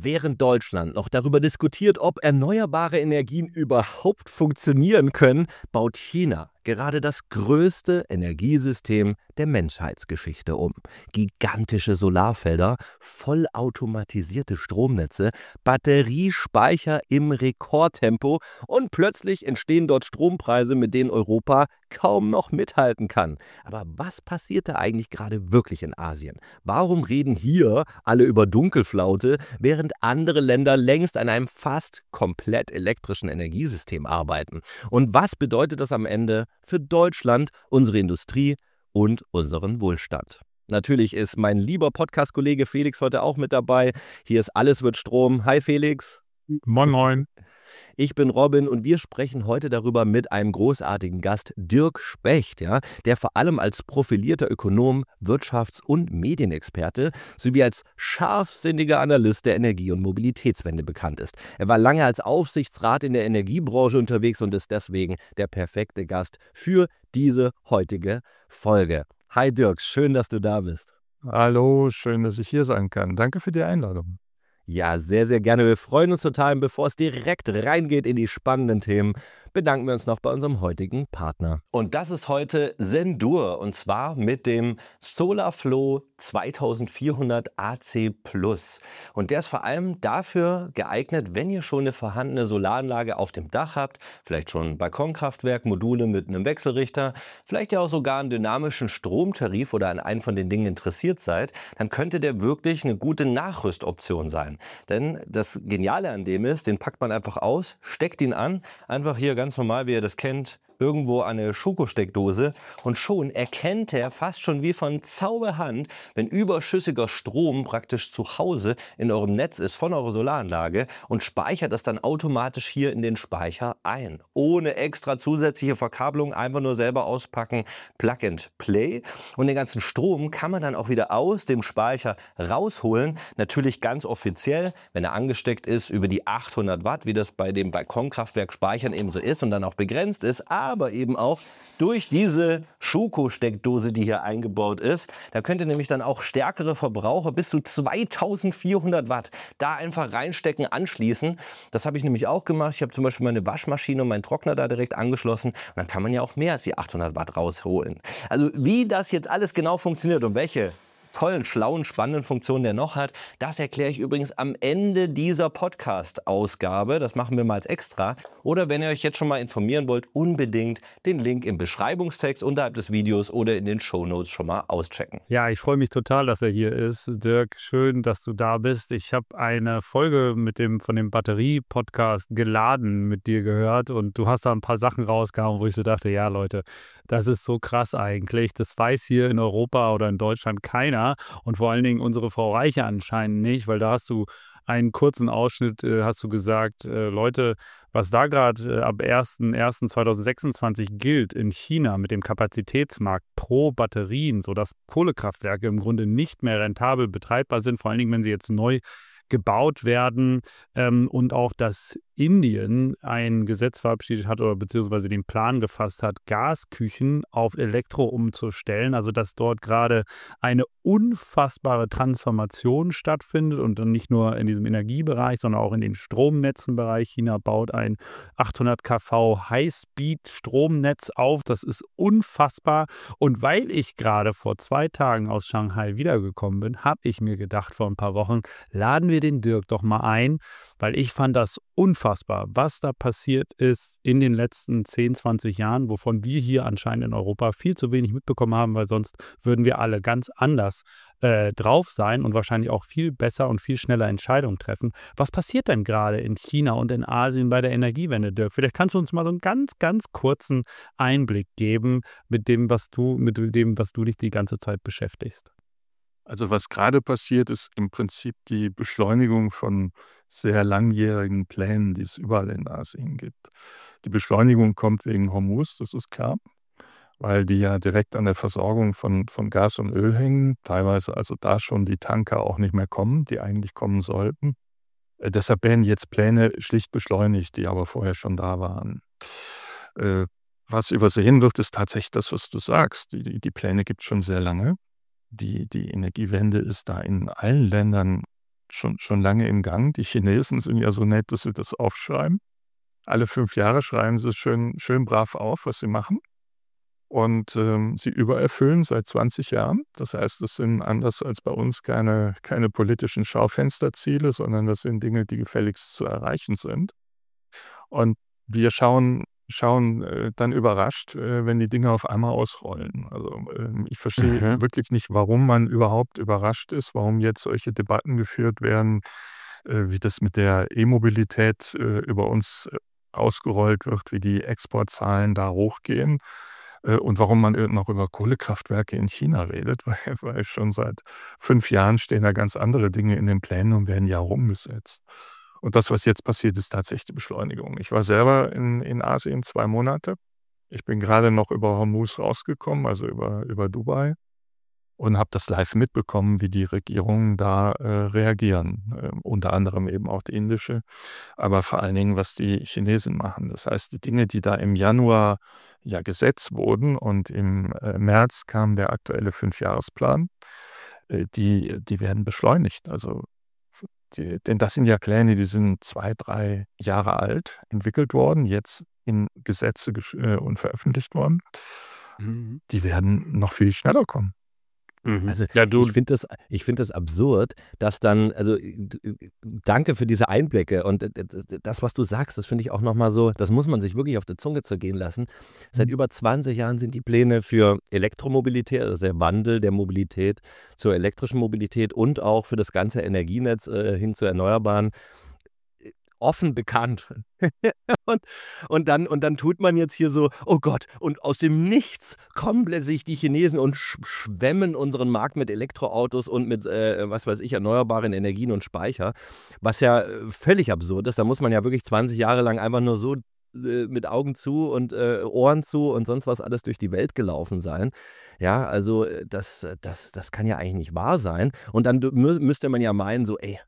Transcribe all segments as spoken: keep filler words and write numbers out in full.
Während Deutschland noch darüber diskutiert, ob erneuerbare Energien überhaupt funktionieren können, baut China gerade das größte Energiesystem der Menschheitsgeschichte um. Gigantische Solarfelder, vollautomatisierte Stromnetze, Batteriespeicher im Rekordtempo und plötzlich entstehen dort Strompreise, mit denen Europa kaum noch mithalten kann. Aber was passiert da eigentlich gerade wirklich in Asien? Warum reden hier alle über Dunkelflaute, während andere Länder längst an einem fast komplett elektrischen Energiesystem arbeiten? Und was bedeutet das am Ende für Deutschland, unsere Industrie und unseren Wohlstand? Natürlich ist mein lieber Podcast-Kollege Felix heute auch mit dabei. Hier ist Alles wird Strom. Hi Felix. Moin, moin. Ich bin Robin und wir sprechen heute darüber mit einem großartigen Gast, Dirk Specht, ja, der vor allem als profilierter Ökonom, Wirtschafts- und Medienexperte sowie als scharfsinniger Analyst der Energie- und Mobilitätswende bekannt ist. Er war lange als Aufsichtsrat in der Energiebranche unterwegs und ist deswegen der perfekte Gast für diese heutige Folge. Hi Dirk, schön, dass du da bist. Hallo, schön, dass ich hier sein kann. Danke für die Einladung. Ja, sehr, sehr gerne. Wir freuen uns total. Und bevor es direkt reingeht in die spannenden Themen, bedanken wir uns noch bei unserem heutigen Partner. Und das ist heute Sendur und zwar mit dem SolarFlow zweitausendvierhundert A C Plus. Und der ist vor allem dafür geeignet, wenn ihr schon eine vorhandene Solaranlage auf dem Dach habt, vielleicht schon ein Balkonkraftwerk, Module mit einem Wechselrichter, vielleicht ja auch sogar einen dynamischen Stromtarif oder an einen von den Dingen interessiert seid, dann könnte der wirklich eine gute Nachrüstoption sein. Denn das Geniale an dem ist, den packt man einfach aus, steckt ihn an, einfach hier ganz normal, wie ihr das kennt, irgendwo an eine Schokosteckdose und schon erkennt er fast schon wie von Zauberhand, wenn überschüssiger Strom praktisch zu Hause in eurem Netz ist von eurer Solaranlage und speichert das dann automatisch hier in den Speicher ein. Ohne extra zusätzliche Verkabelung, einfach nur selber auspacken, Plug and Play. Und den ganzen Strom kann man dann auch wieder aus dem Speicher rausholen. Natürlich ganz offiziell, wenn er angesteckt ist, über die achthundert Watt, wie das bei dem Balkonkraftwerk Speichern eben so ist und dann auch begrenzt ist, aber eben auch durch diese Schokosteckdose, die hier eingebaut ist. Da könnt ihr nämlich dann auch stärkere Verbraucher bis zu zweitausendvierhundert Watt da einfach reinstecken, anschließen. Das habe ich nämlich auch gemacht. Ich habe zum Beispiel meine Waschmaschine und meinen Trockner da direkt angeschlossen. Und dann kann man ja auch mehr als die achthundert Watt rausholen. Also wie das jetzt alles genau funktioniert und welche tollen, schlauen, spannenden Funktionen der noch hat, das erkläre ich übrigens am Ende dieser Podcast-Ausgabe. Das machen wir mal als extra. Oder wenn ihr euch jetzt schon mal informieren wollt, unbedingt den Link im Beschreibungstext unterhalb des Videos oder in den Shownotes schon mal auschecken. Ja, ich freue mich total, dass er hier ist. Dirk, schön, dass du da bist. Ich habe eine Folge mit dem, von dem Batterie-Podcast geladen mit dir gehört und du hast da ein paar Sachen rausgehauen, wo ich so dachte, ja Leute, das ist so krass eigentlich. Das weiß hier in Europa oder in Deutschland keiner. Und vor allen Dingen unsere Frau Reiche anscheinend nicht, weil da hast du einen kurzen Ausschnitt, äh, hast du gesagt, äh, Leute, was da gerade äh, ab erster erster zweitausendsechsundzwanzig gilt in China mit dem Kapazitätsmarkt pro Batterien, sodass Kohlekraftwerke im Grunde nicht mehr rentabel betreibbar sind, vor allen Dingen, wenn sie jetzt neu gebaut werden ähm, und auch, dass Indien ein Gesetz verabschiedet hat oder beziehungsweise den Plan gefasst hat, Gasküchen auf Elektro umzustellen, also dass dort gerade eine unfassbare Transformation stattfindet und dann nicht nur in diesem Energiebereich, sondern auch in den Stromnetzenbereich. China baut ein achthundert Kilovolt Highspeed-Stromnetz auf, das ist unfassbar und weil ich gerade vor zwei Tagen aus Shanghai wiedergekommen bin, habe ich mir gedacht vor ein paar Wochen, laden wir den Dirk doch mal ein, weil ich fand das unfassbar, was da passiert ist in den letzten zehn, zwanzig Jahren, wovon wir hier anscheinend in Europa viel zu wenig mitbekommen haben, weil sonst würden wir alle ganz anders äh, drauf sein und wahrscheinlich auch viel besser und viel schneller Entscheidungen treffen. Was passiert denn gerade in China und in Asien bei der Energiewende, Dirk? Vielleicht kannst du uns mal so einen ganz, ganz kurzen Einblick geben mit dem, was du, mit dem, was du dich die ganze Zeit beschäftigst. Also was gerade passiert, ist im Prinzip die Beschleunigung von sehr langjährigen Plänen, die es überall in Asien gibt. Die Beschleunigung kommt wegen Hormuz, das ist klar, weil die ja direkt an der Versorgung von, von Gas und Öl hängen, teilweise also da schon die Tanker auch nicht mehr kommen, die eigentlich kommen sollten. Äh, deshalb werden jetzt Pläne schlicht beschleunigt, die aber vorher schon da waren. Äh, was übersehen wird, ist tatsächlich das, was du sagst. Die, die, die Pläne gibt es schon sehr lange. Die, die Energiewende ist da in allen Ländern schon, schon lange im Gang. Die Chinesen sind ja so nett, dass sie das aufschreiben. Alle fünf Jahre schreiben sie schön, schön brav auf, was sie machen. Und ähm, sie übererfüllen seit zwanzig Jahren. Das heißt, das sind anders als bei uns keine, keine politischen Schaufensterziele, sondern das sind Dinge, die gefälligst zu erreichen sind. Und wir schauen, schauen äh, dann überrascht, äh, wenn die Dinge auf einmal ausrollen. Also ähm, ich verstehe Mhm. wirklich nicht, warum man überhaupt überrascht ist, warum jetzt solche Debatten geführt werden, äh, wie das mit der E-Mobilität äh, über uns äh, ausgerollt wird, wie die Exportzahlen da hochgehen. Äh, Und warum man äh, noch über Kohlekraftwerke in China redet, weil, weil schon seit fünf Jahren stehen da ganz andere Dinge in den Plänen und werden ja auch umgesetzt. Und das, was jetzt passiert, ist tatsächlich die Beschleunigung. Ich war selber in, in Asien zwei Monate. Ich bin gerade noch über Hormuz rausgekommen, also über, über Dubai, und habe das live mitbekommen, wie die Regierungen da äh, reagieren. Äh, unter anderem eben auch die indische, aber vor allen Dingen, was die Chinesen machen. Das heißt, die Dinge, die da im Januar ja gesetzt wurden und im äh, März kam der aktuelle Fünfjahresplan, äh, die, die werden beschleunigt. Also, die, denn das sind ja Pläne, die sind zwei, drei Jahre alt, entwickelt worden, jetzt in Gesetze gesch- äh, und veröffentlicht worden. Mhm. Die werden noch viel schneller kommen. Mhm. Also Ja, ich du, finde das, ich finde das absurd, dass dann, also äh, d- äh, danke für diese Einblicke und äh, d- d- das, was du sagst, das finde ich auch nochmal so, das muss man sich wirklich auf der Zunge zergehen lassen. Seit über zwanzig Jahren sind die Pläne für Elektromobilität, also der Wandel der Mobilität zur elektrischen Mobilität und auch für das ganze Energienetz äh, hin zu Erneuerbaren äh, offen bekannt. Und, und, dann, und dann tut man jetzt hier so, oh Gott, und aus dem Nichts kommen plötzlich die Chinesen und sch schwemmen unseren Markt mit Elektroautos und mit, äh, was weiß ich, erneuerbaren Energien und Speicher, was ja äh, völlig absurd ist. Da muss man ja wirklich zwanzig Jahre lang einfach nur so äh, mit Augen zu und äh, Ohren zu und sonst was alles durch die Welt gelaufen sein. Ja, also äh, das, das, das kann ja eigentlich nicht wahr sein. Und dann dü- mü müsste man ja meinen, so, ey,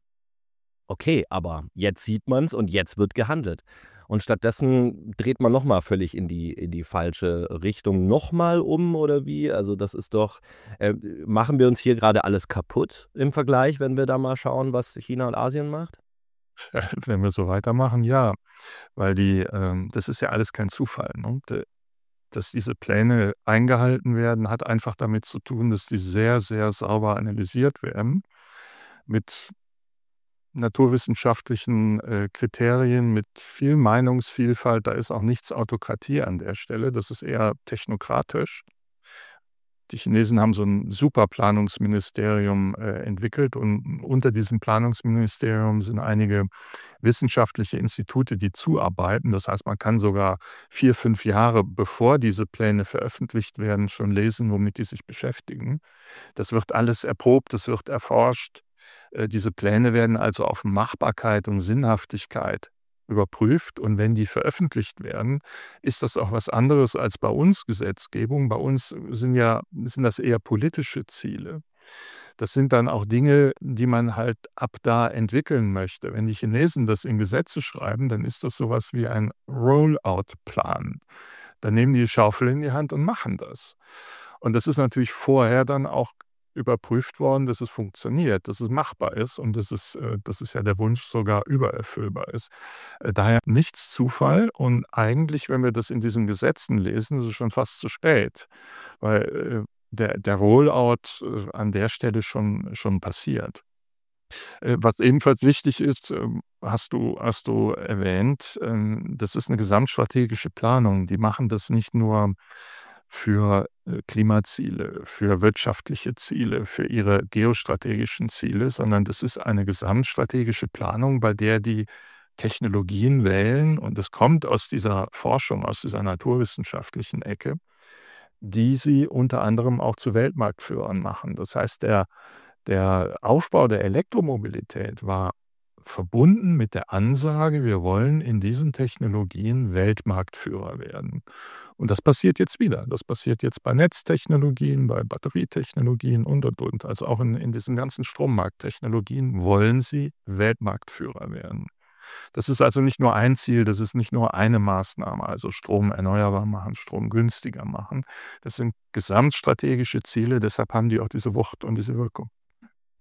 okay, aber jetzt sieht man's und jetzt wird gehandelt. Und stattdessen dreht man noch mal völlig in die in die falsche Richtung noch mal um oder wie? Also, das ist doch äh, machen wir uns hier gerade alles kaputt im Vergleich, wenn wir da mal schauen, was China und Asien macht? Wenn wir so weitermachen, ja, weil die, ähm, das ist ja alles kein Zufall. Ne? D- Dass diese Pläne eingehalten werden, hat einfach damit zu tun, dass die sehr, sehr sauber analysiert werden mit naturwissenschaftlichen äh, Kriterien, mit viel Meinungsvielfalt. Da ist auch nichts Autokratie an der Stelle, das ist eher technokratisch. Die Chinesen haben so ein super Planungsministerium äh, entwickelt und unter diesem Planungsministerium sind einige wissenschaftliche Institute, die zuarbeiten. Das heißt, man kann sogar vier, fünf Jahre, bevor diese Pläne veröffentlicht werden, schon lesen, womit die sich beschäftigen. Das wird alles erprobt, das wird erforscht. Äh, diese Pläne werden also auf Machbarkeit und Sinnhaftigkeit überprüft. Und wenn die veröffentlicht werden, ist das auch was anderes als bei uns Gesetzgebung. Bei uns sind ja, sind das eher politische Ziele. Das sind dann auch Dinge, die man halt ab da entwickeln möchte. Wenn die Chinesen das in Gesetze schreiben, dann ist das sowas wie ein Rollout-Plan. Dann nehmen die die Schaufel in die Hand und machen das. Und das ist natürlich vorher dann auch überprüft worden, dass es funktioniert, dass es machbar ist und dass es, äh, dass es ja der Wunsch sogar übererfüllbar ist. Äh, Daher nichts Zufall und eigentlich, wenn wir das in diesen Gesetzen lesen, ist es schon fast zu spät, weil äh, der, der Rollout äh, an der Stelle schon, schon passiert. Äh, Was ebenfalls wichtig ist, ähm, hast du, hast du erwähnt, ähm, das ist eine gesamtstrategische Planung. Die machen das nicht nur für äh, Klimaziele, für wirtschaftliche Ziele, für ihre geostrategischen Ziele, sondern das ist eine gesamtstrategische Planung, bei der die Technologien wählen, und es kommt aus dieser Forschung, aus dieser naturwissenschaftlichen Ecke, die sie unter anderem auch zu Weltmarktführern machen. Das heißt, der der Aufbau der Elektromobilität war verbunden mit der Ansage, wir wollen in diesen Technologien Weltmarktführer werden. Und das passiert jetzt wieder. Das passiert jetzt bei Netztechnologien, bei Batterietechnologien und, und, und. Also auch in, in diesen ganzen Strommarkttechnologien wollen sie Weltmarktführer werden. Das ist also nicht nur ein Ziel, das ist nicht nur eine Maßnahme, also Strom erneuerbar machen, Strom günstiger machen. Das sind gesamtstrategische Ziele, deshalb haben die auch diese Wucht und diese Wirkung.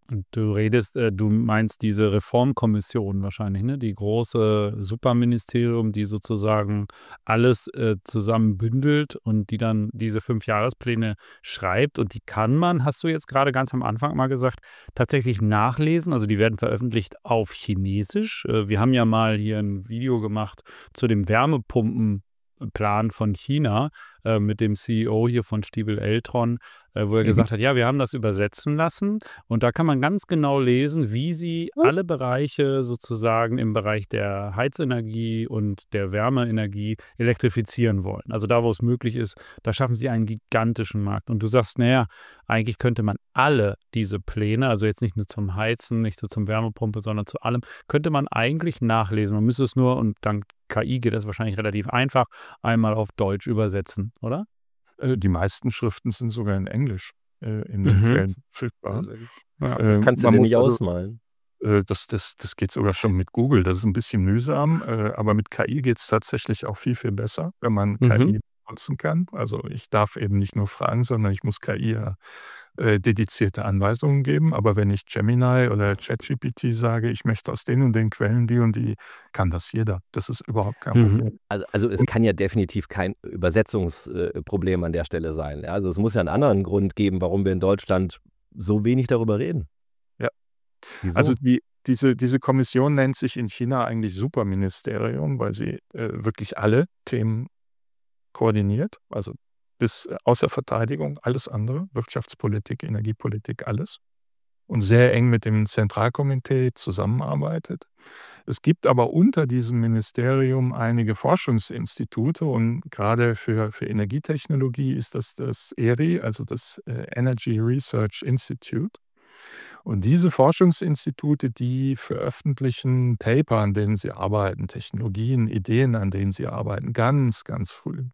Und du redest, äh, du meinst diese Reformkommission wahrscheinlich, ne? Die große Superministerium, die sozusagen alles äh, zusammen bündelt und die dann diese Fünfjahrespläne schreibt. Und die kann man, hast du jetzt gerade ganz am Anfang mal gesagt, tatsächlich nachlesen. Also die werden veröffentlicht auf Chinesisch. Äh, wir haben ja mal hier ein Video gemacht zu dem Wärmepumpenplan von China äh, mit dem C E O hier von Stiebel Eltron, äh, wo er Mhm. gesagt hat, ja, wir haben das übersetzen lassen. Und da kann man ganz genau lesen, wie sie alle Bereiche sozusagen im Bereich der Heizenergie und der Wärmeenergie elektrifizieren wollen. Also da, wo es möglich ist, da schaffen sie einen gigantischen Markt. Und du sagst, naja, eigentlich könnte man alle diese Pläne, also jetzt nicht nur zum Heizen, nicht nur zum Wärmepumpe, sondern zu allem, könnte man eigentlich nachlesen. Man müsste es nur, und dank K I geht das wahrscheinlich relativ einfach, einmal auf Deutsch übersetzen, oder? Äh, Die meisten Schriften sind sogar in Englisch äh, in den Mhm. Quellen verfügbar. Ja. Das Äh, kannst du man dir muss nicht also, ausmalen. äh, das, das, das geht sogar schon mit Google. Das ist ein bisschen mühsam, äh, aber mit K I geht es tatsächlich auch viel, viel besser, wenn man K I Mhm. nutzen kann. Also ich darf eben nicht nur fragen, sondern ich muss K I ja äh, dedizierte Anweisungen geben. Aber wenn ich Gemini oder ChatGPT sage, ich möchte aus den und den Quellen die und die, kann das jeder. Das ist überhaupt kein Mhm. Problem. Also, also es Und kann ja definitiv kein Übersetzungsproblem an der Stelle sein. Ja, also es muss ja einen anderen Grund geben, warum wir in Deutschland so wenig darüber reden. ja, also Wieso? die, diese, diese Kommission nennt sich in China eigentlich Superministerium, weil sie äh, wirklich alle Themen koordiniert, also bis äh, außer Verteidigung, alles andere, Wirtschaftspolitik, Energiepolitik, alles. Und sehr eng mit dem Zentralkomitee zusammenarbeitet. Es gibt aber unter diesem Ministerium einige Forschungsinstitute und gerade für, für Energietechnologie ist das das E R I, also das äh, Energy Research Institute. Und diese Forschungsinstitute, die veröffentlichen Paper, an denen sie arbeiten, Technologien, Ideen, an denen sie arbeiten, ganz, ganz früh.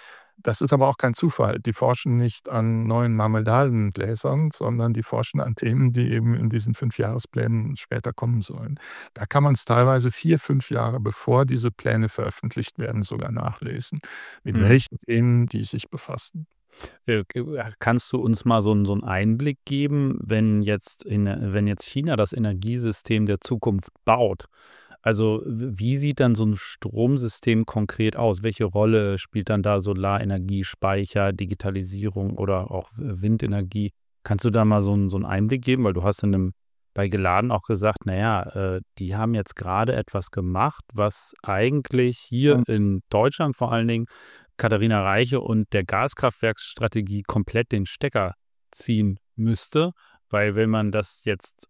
Das ist aber auch kein Zufall. Die forschen nicht an neuen Marmeladengläsern, sondern die forschen an Themen, die eben in diesen Fünfjahresplänen später kommen sollen. Da kann man es teilweise vier, fünf Jahre, bevor diese Pläne veröffentlicht werden, sogar nachlesen, mit Mhm. welchen Themen die sich befassen. Äh, Kannst du uns mal so 'n so 'n Einblick geben, wenn jetzt in wenn jetzt China das Energiesystem der Zukunft baut? Also, w wie sieht dann so 'n Stromsystem konkret aus? Welche Rolle spielt dann da Solarenergie, Speicher, Digitalisierung oder auch W Windenergie? Kannst du da mal so 'n so 'n Einblick geben? Weil du hast in 'nem bei Geladen auch gesagt, na ja, äh, die haben jetzt grade etwas gemacht, was eigentlich hier Mhm. in Deutschland vor allen Dingen Katharina Reiche und der Gaskraftwerksstrategie komplett den Stecker ziehen müsste, weil wenn man das jetzt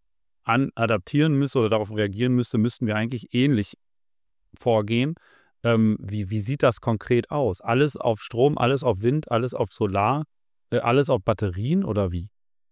an adaptieren müsste oder darauf reagieren müsste, müssten wir eigentlich ähnlich vorgehen. Ähm, wie wie sieht das konkret aus? Alles auf Strom, alles auf Wind, alles auf Solar, äh, alles auf Batterien oder wie?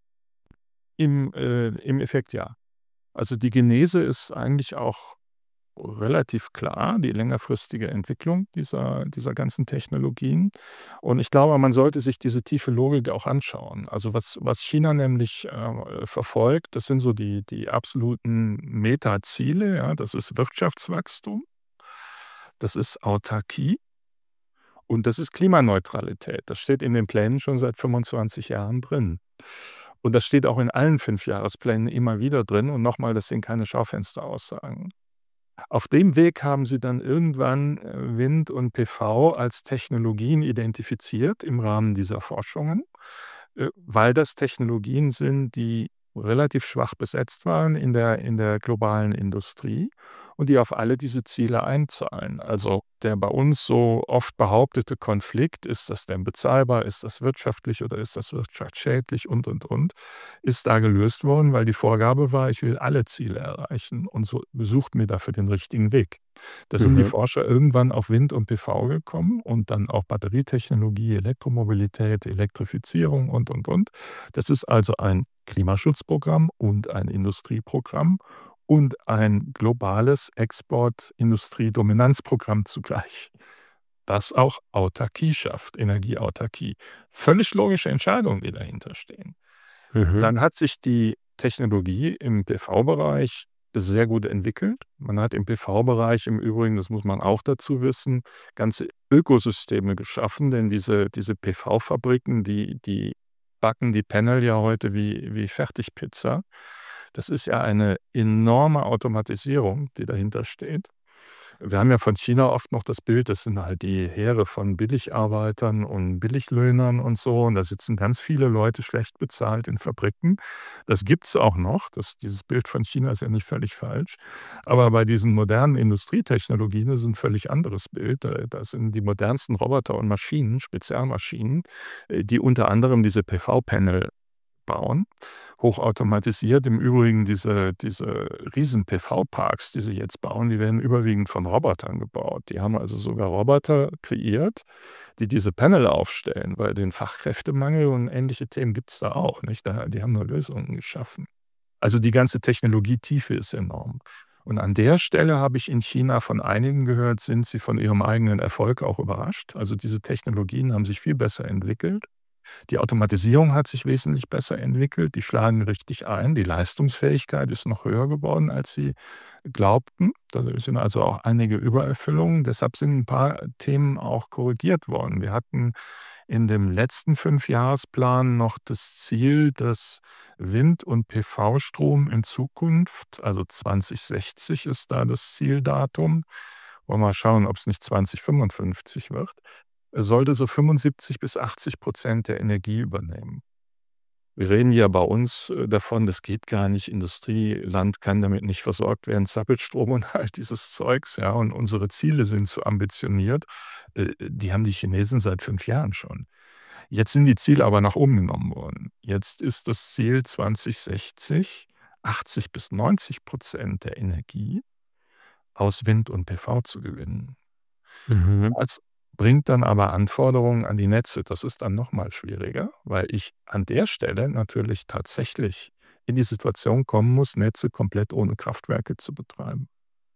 Im, äh, Im Effekt ja. Also die Genese ist eigentlich auch relativ klar, die längerfristige Entwicklung dieser dieser ganzen Technologien. Und ich glaube, man sollte sich diese tiefe Logik auch anschauen. Also was was China nämlich, äh, verfolgt, das sind so die die absoluten Metaziele, ja. Das ist Wirtschaftswachstum, das ist Autarkie und das ist Klimaneutralität. Das steht in den Plänen schon seit fünfundzwanzig Jahren drin. Und das steht auch in allen Fünfjahresplänen immer wieder drin. Und nochmal, das sind keine Schaufensteraussagen. Auf dem Weg haben sie dann irgendwann äh, Wind und P V als Technologien identifiziert im Rahmen dieser Forschungen, äh, weil das Technologien sind, die relativ schwach besetzt waren in der in der globalen Industrie und die auf alle diese Ziele einzahlen. Also, der bei uns so oft behauptete Konflikt, ist das denn bezahlbar, ist das wirtschaftlich oder ist das wirtschaftsschädlich und, und, und, ist da gelöst worden, weil die Vorgabe war, ich will alle Ziele erreichen und so sucht mir dafür den richtigen Weg. Da sind die Mhm. Forscher irgendwann auf Wind und P V gekommen und dann auch Batterietechnologie, Elektromobilität, Elektrifizierung und, und, und. Das ist also ein Klimaschutzprogramm und ein Industrieprogramm und ein globales Export-Industrie-Dominanzprogramm zugleich, das auch Autarkie schafft, Energieautarkie. Völlig logische Entscheidungen, die dahinter stehen. Mhm. Dann hat sich die Technologie im P V-Bereich sehr gut entwickelt. Man hat im P V-Bereich im Übrigen, das muss man auch dazu wissen, ganze Ökosysteme geschaffen, denn diese diese P V-Fabriken, die die backen die Panel ja heute wie wie Fertigpizza. Das ist ja eine enorme Automatisierung, die dahinter steht. Wir haben ja von China oft noch das Bild, das sind halt die Heere von Billigarbeitern und Billiglöhnern und so. Und da sitzen ganz viele Leute schlecht bezahlt in Fabriken. Das gibt's auch noch. Das dieses Bild von China ist ja nicht völlig falsch. Aber bei diesen modernen Industrietechnologien ist es 'n völlig anderes Bild. Da da sind die modernsten Roboter und Maschinen, Spezialmaschinen, äh, die unter anderem diese P V-Panel bauen, hochautomatisiert. Im Übrigen diese diese riesen-P V-Parks, die sie jetzt bauen, die werden überwiegend von Robotern gebaut. Die haben also sogar Roboter kreiert, die diese Panel aufstellen, weil den Fachkräftemangel und ähnliche Themen gibt's da auch, nicht? Da die haben nur Lösungen geschaffen. Also, die ganze Technologietiefe ist enorm. Und an der Stelle habe ich in China von einigen gehört, sind sie von ihrem eigenen Erfolg auch überrascht. Also, diese Technologien haben sich viel besser entwickelt. Die Automatisierung hat sich wesentlich besser entwickelt. Die schlagen richtig ein. Die Leistungsfähigkeit ist noch höher geworden, als sie glaubten. Da sind also auch einige Übererfüllungen. Deshalb sind 'n paar Themen auch korrigiert worden. Wir hatten in dem letzten Fünfjahresplan noch das Ziel, dass Wind und P V-Strom in Zukunft, also zwanzig sechzig ist da das Zieldatum, wollen wir mal schauen, ob's nicht zwanzig fünfundfünfzig wird, sollte so fünfundsiebzig bis achtzig Prozent der Energie übernehmen. Wir reden ja bei uns, äh, davon, das geht gar nicht, Industrieland kann damit nicht versorgt werden, Zappelstrom und all dieses Zeugs, ja, und unsere Ziele sind zu ambitioniert. Äh, die haben die Chinesen seit fünf Jahren schon. Jetzt sind die Ziele aber nach oben genommen worden. Jetzt ist das Ziel zwanzig sechzig, achtzig bis neunzig Prozent der Energie aus Wind und P V zu gewinnen. Mhm. Das bringt dann aber Anforderungen an die Netze. Das ist dann noch mal schwieriger, weil ich an der Stelle natürlich tatsächlich in die Situation kommen muss, Netze komplett ohne Kraftwerke zu betreiben.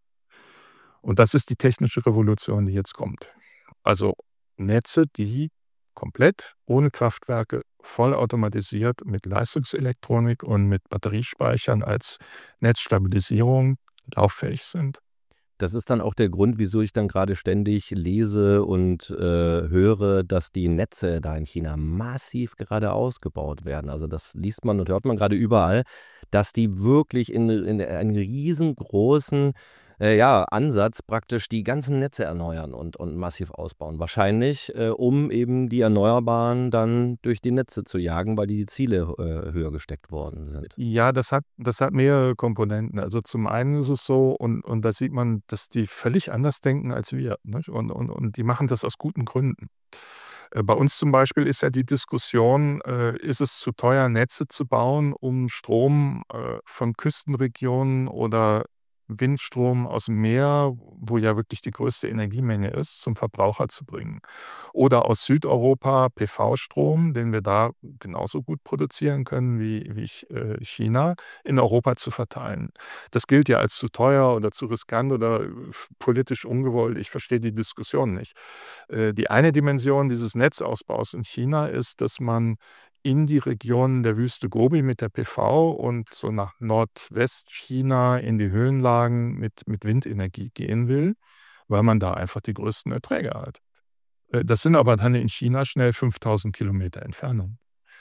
Und das ist die technische Revolution, die jetzt kommt. Also, Netze, die komplett ohne Kraftwerke, vollautomatisiert mit Leistungselektronik und mit Batteriespeichern als Netzstabilisierung lauffähig sind. Das ist dann auch der Grund, wieso ich dann gerade ständig lese und, äh, höre, dass die Netze da in China massiv gerade ausgebaut werden. Also, das liest man und hört man gerade überall, dass die wirklich in in einen riesengroßen, äh, ja, Ansatz praktisch die ganzen Netze erneuern und und massiv ausbauen. Wahrscheinlich, äh, um eben die Erneuerbaren dann durch die Netze zu jagen, weil die Ziele, äh, höher gesteckt worden sind. Ja, das hat das hat mehrere Komponenten. Also, zum einen ist es so und und da sieht man, dass die völlig anders denken als wir, nicht? Und und und die machen das aus guten Gründen. Äh, bei uns zum Beispiel ist ja die Diskussion, äh, ist es zu teuer, Netze zu bauen, um Strom, äh, von Küstenregionen oder Windstrom aus'm Meer, wo ja wirklich die größte Energiemenge ist, zum Verbraucher zu bringen. Oder aus Südeuropa P V-Strom, den wir da genauso gut produzieren können wie wie Ch äh, China, in Europa zu verteilen. Das gilt ja als zu teuer oder zu riskant oder f politisch ungewollt. Ich verstehe die Diskussion nicht. Äh, die eine Dimension dieses Netzausbaus in China ist, dass man in die Region der Wüste Gobi mit der P V und so nach Nordwestchina in die Höhenlagen mit mit Windenergie gehen will, weil man da einfach die größten Erträge hat. Äh, das sind aber dann in China schnell fünftausend Kilometer Entfernung.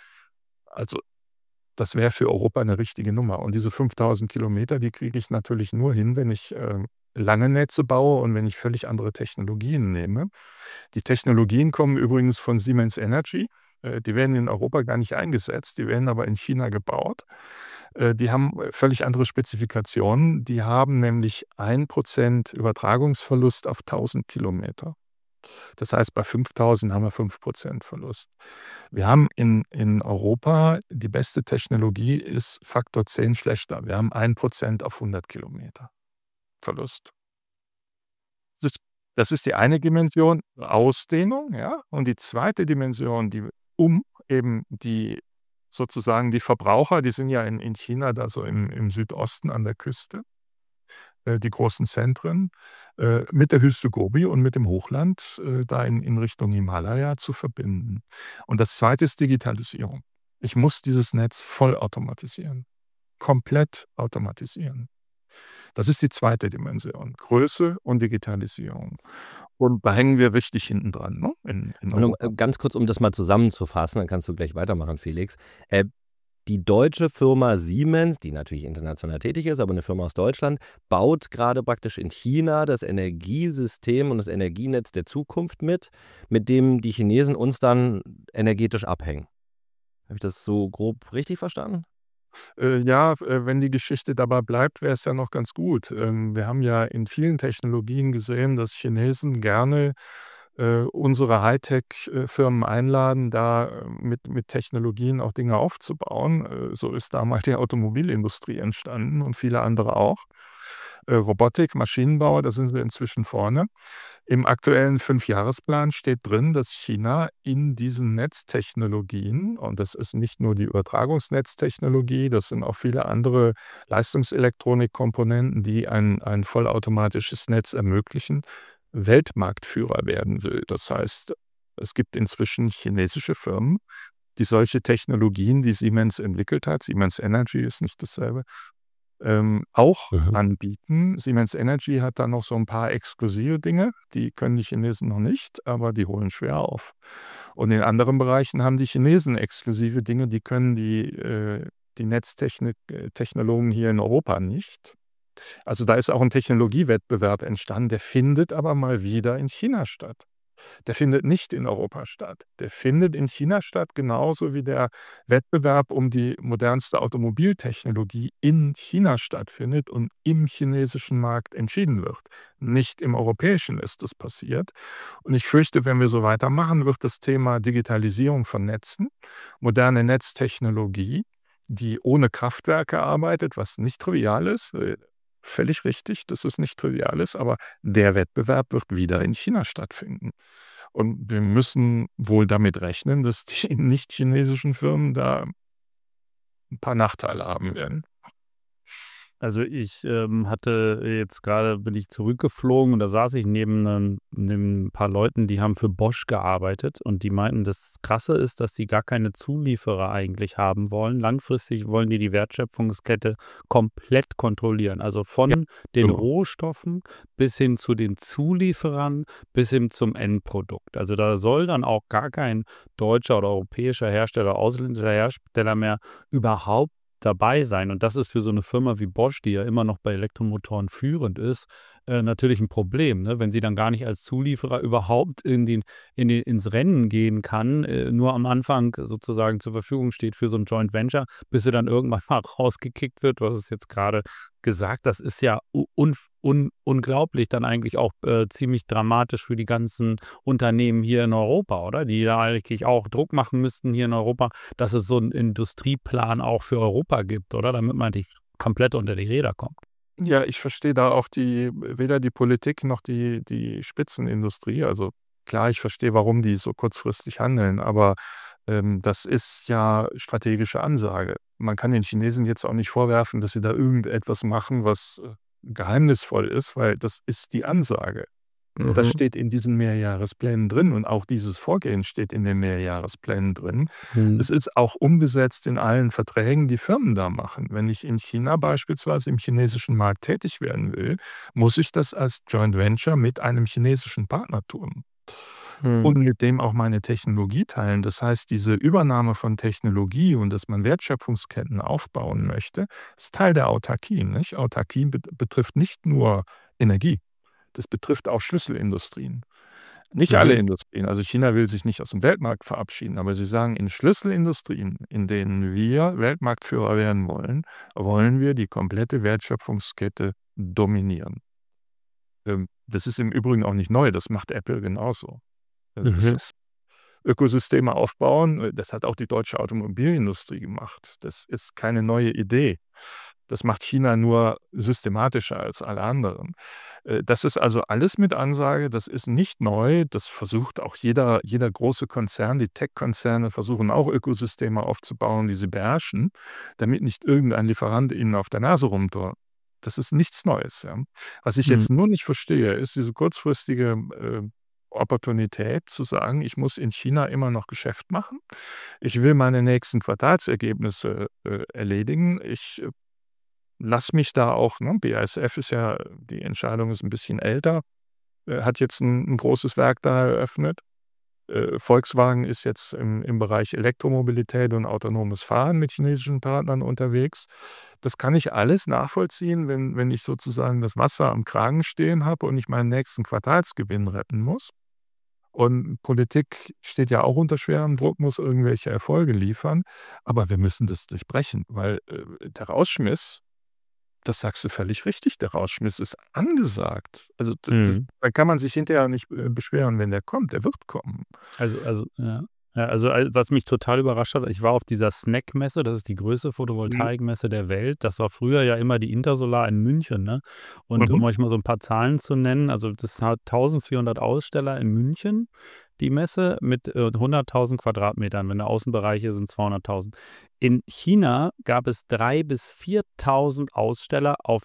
Also, das wäre für Europa 'ne richtige Nummer. Und diese fünftausend Kilometer, die kriege ich natürlich nur hin, wenn ich, äh, lange Netze baue und wenn ich völlig andere Technologien nehme. Die Technologien kommen übrigens von Siemens Energy. Äh, die werden in Europa gar nicht eingesetzt, die werden aber in China gebaut. Äh, die haben völlig andere Spezifikationen. Die haben nämlich ein Prozent Übertragungsverlust auf tausend Kilometer. Das heißt, bei fünftausend haben wir fünf Prozent Verlust. Wir haben in in Europa die beste Technologie ist Faktor zehn schlechter. Wir haben ein Prozent auf hundert Kilometer Verlust. Das das ist die eine Dimension, Ausdehnung, ja? Und die zweite Dimension, die um eben die sozusagen die Verbraucher, die sind ja in in China da so im im Südosten an der Küste, äh, die großen Zentren, äh, mit der Wüste Gobi und mit dem Hochland, äh, da in in Richtung Himalaya zu verbinden. Und das zweite ist Digitalisierung. Ich muss dieses Netz vollautomatisieren, komplett automatisieren. Das ist die zweite Dimension, Größe und Digitalisierung. Und da hängen wir richtig hinten dran, ne? in, in Und um, Europa. äh, ganz kurz, um das mal zusammenzufassen, dann kannst du gleich weitermachen, Felix. Äh, die deutsche Firma Siemens, die natürlich international tätig ist, aber eine Firma aus Deutschland, baut gerade praktisch in China das Energiesystem und das Energienetz der Zukunft mit, mit dem die Chinesen uns dann energetisch abhängen. Habe ich das so grob richtig verstanden? Äh, ja, äh, wenn die Geschichte dabei bleibt, wäre es ja noch ganz gut. Ähm, wir haben ja in vielen Technologien gesehen, dass Chinesen gerne äh, unsere Hightech-Firmen einladen, da äh, mit, mit Technologien auch Dinge aufzubauen. Äh, so ist damals die Automobilindustrie entstanden und viele andere auch. Äh, Robotik, Maschinenbau, da sind sie inzwischen vorne. Im aktuellen Fünfjahresplan steht drin, dass China in diesen Netztechnologien, und das ist nicht nur die Übertragungsnetztechnologie, das sind auch viele andere Leistungselektronikkomponenten, die ein, ein vollautomatisches Netz ermöglichen, Weltmarktführer werden will. Das heißt, es gibt inzwischen chinesische Firmen, die solche Technologien, die Siemens entwickelt hat, Siemens Energy ist nicht dasselbe, ähm, auch Mhm. anbieten. Siemens Energy hat da noch so ein paar exklusive Dinge, die können die Chinesen noch nicht, aber die holen schwer auf. Und in anderen Bereichen haben die Chinesen exklusive Dinge, die können die, äh, die Netztechnologen hier in Europa nicht. Also da ist auch ein Technologiewettbewerb entstanden, der findet aber mal wieder in China statt. Der findet nicht in Europa statt. Der findet in China statt, genauso wie der Wettbewerb um die modernste Automobiltechnologie in China stattfindet und im chinesischen Markt entschieden wird. Nicht im europäischen ist das passiert. Und ich fürchte, wenn wir so weitermachen, wird das Thema Digitalisierung von Netzen, moderne Netztechnologie, die ohne Kraftwerke arbeitet, was nicht trivial ist, äh, völlig richtig, dass es nicht trivial ist, aber der Wettbewerb wird wieder in China stattfinden. Und wir müssen wohl damit rechnen, dass die nicht-chinesischen Firmen da ein paar Nachteile haben werden. Also ich ähm, hatte jetzt gerade, bin ich zurückgeflogen und da saß ich neben, einem, neben ein paar Leuten, die haben für Bosch gearbeitet und die meinten, das Krasse ist, dass sie gar keine Zulieferer eigentlich haben wollen. Langfristig wollen die die Wertschöpfungskette komplett kontrollieren. Also von den so. Rohstoffen bis hin zu den Zulieferern bis hin zum Endprodukt. Also da soll dann auch gar kein deutscher oder europäischer Hersteller, ausländischer Hersteller mehr überhaupt dabei sein. Und das ist für so eine Firma wie Bosch, die ja immer noch bei Elektromotoren führend ist, äh, natürlich ein Problem, ne? Wenn sie dann gar nicht als Zulieferer überhaupt in den, in den, ins Rennen gehen kann, äh, nur am Anfang sozusagen zur Verfügung steht für so ein Joint Venture, bis sie dann irgendwann mal rausgekickt wird. Du hast es jetzt gerade gesagt, das ist ja un, un, unglaublich, dann eigentlich auch äh, ziemlich dramatisch für die ganzen Unternehmen hier in Europa, oder? Die da eigentlich auch Druck machen müssten hier in Europa, dass es so einen Industrieplan auch für Europa gibt, oder? Damit man nicht komplett unter die Räder kommt. Ja, ich verstehe da auch die weder die Politik noch die die Spitzenindustrie. Also klar, ich verstehe, warum die so kurzfristig handeln, aber, ähm, das ist ja strategische Ansage. Man kann den Chinesen jetzt auch nicht vorwerfen, dass sie da irgendetwas machen, was, äh, geheimnisvoll ist, weil das ist die Ansage. Das Mhm. steht in diesen Mehrjahresplänen drin und auch dieses Vorgehen steht in den Mehrjahresplänen drin. Mhm. Es ist auch umgesetzt in allen Verträgen, die Firmen da machen. Wenn ich in China beispielsweise im chinesischen Markt tätig werden will, muss ich das als Joint Venture mit einem chinesischen Partner tun und Mhm. mit dem auch meine Technologie teilen. Das heißt, diese Übernahme von Technologie und dass man Wertschöpfungsketten aufbauen möchte, ist Teil der Autarkie. Nicht? Autarkie bet- betrifft nicht nur Energie. Das betrifft auch Schlüsselindustrien. Nicht alle Mhm. Industrien. Also China will sich nicht aus dem Weltmarkt verabschieden, aber sie sagen, in Schlüsselindustrien, in denen wir Weltmarktführer werden wollen, wollen wir die komplette Wertschöpfungskette dominieren. Ähm, Das ist im Übrigen auch nicht neu, das macht Apple genauso. Also das Mhm. ist Ökosysteme aufbauen, äh, das hat auch die deutsche Automobilindustrie gemacht. Das ist keine neue Idee. Das macht China nur systematischer als alle anderen. Äh, Das ist also alles mit Ansage, das ist nicht neu, das versucht auch jeder jeder große Konzern, die Tech-Konzerne versuchen auch Ökosysteme aufzubauen, die sie beherrschen, damit nicht irgendein Lieferant ihnen auf der Nase rumdrückt. Das ist nichts Neues, ja. Was ich Mhm. jetzt nur nicht verstehe, ist diese kurzfristige, äh, Opportunität zu sagen, ich muss in China immer noch Geschäft machen. Ich will meine nächsten Quartalsergebnisse, äh, erledigen. Ich, äh, lasse mich da auch, ne, B A S F ist ja die Entscheidung ist ein bisschen älter. äh, hat jetzt ein, ein großes Werk da eröffnet. Äh, Volkswagen ist jetzt im, im Bereich Elektromobilität und autonomes Fahren mit chinesischen Partnern unterwegs. Das kann ich alles nachvollziehen, wenn, wenn ich sozusagen das Wasser am Kragen stehen habe und ich meinen nächsten Quartalsgewinn retten muss. Und Politik steht ja auch unter schwerem Druck, muss irgendwelche Erfolge liefern. Aber wir müssen das durchbrechen, weil äh, der Rausschmiss, das sagst du völlig richtig, der Rausschmiss ist angesagt. Also das, das, Mhm. da kann man sich hinterher nicht äh, beschweren, wenn der kommt. Der wird kommen. Also also, ja. Ja, also, al was mich total überrascht hat, ich war auf dieser SNEC-Messe, das ist die größte Mhm. Photovoltaikmesse der Welt. Das war früher ja immer die Intersolar in München, ne? Und um Mhm. euch mal so ein paar Zahlen zu nennen, also, das hat eintausendvierhundert Aussteller in München, die Messe mit, äh, hunderttausend Quadratmetern. Wenn der Außenbereiche sind zweihunderttausend. In China gab es dreitausend bis viertausend Aussteller auf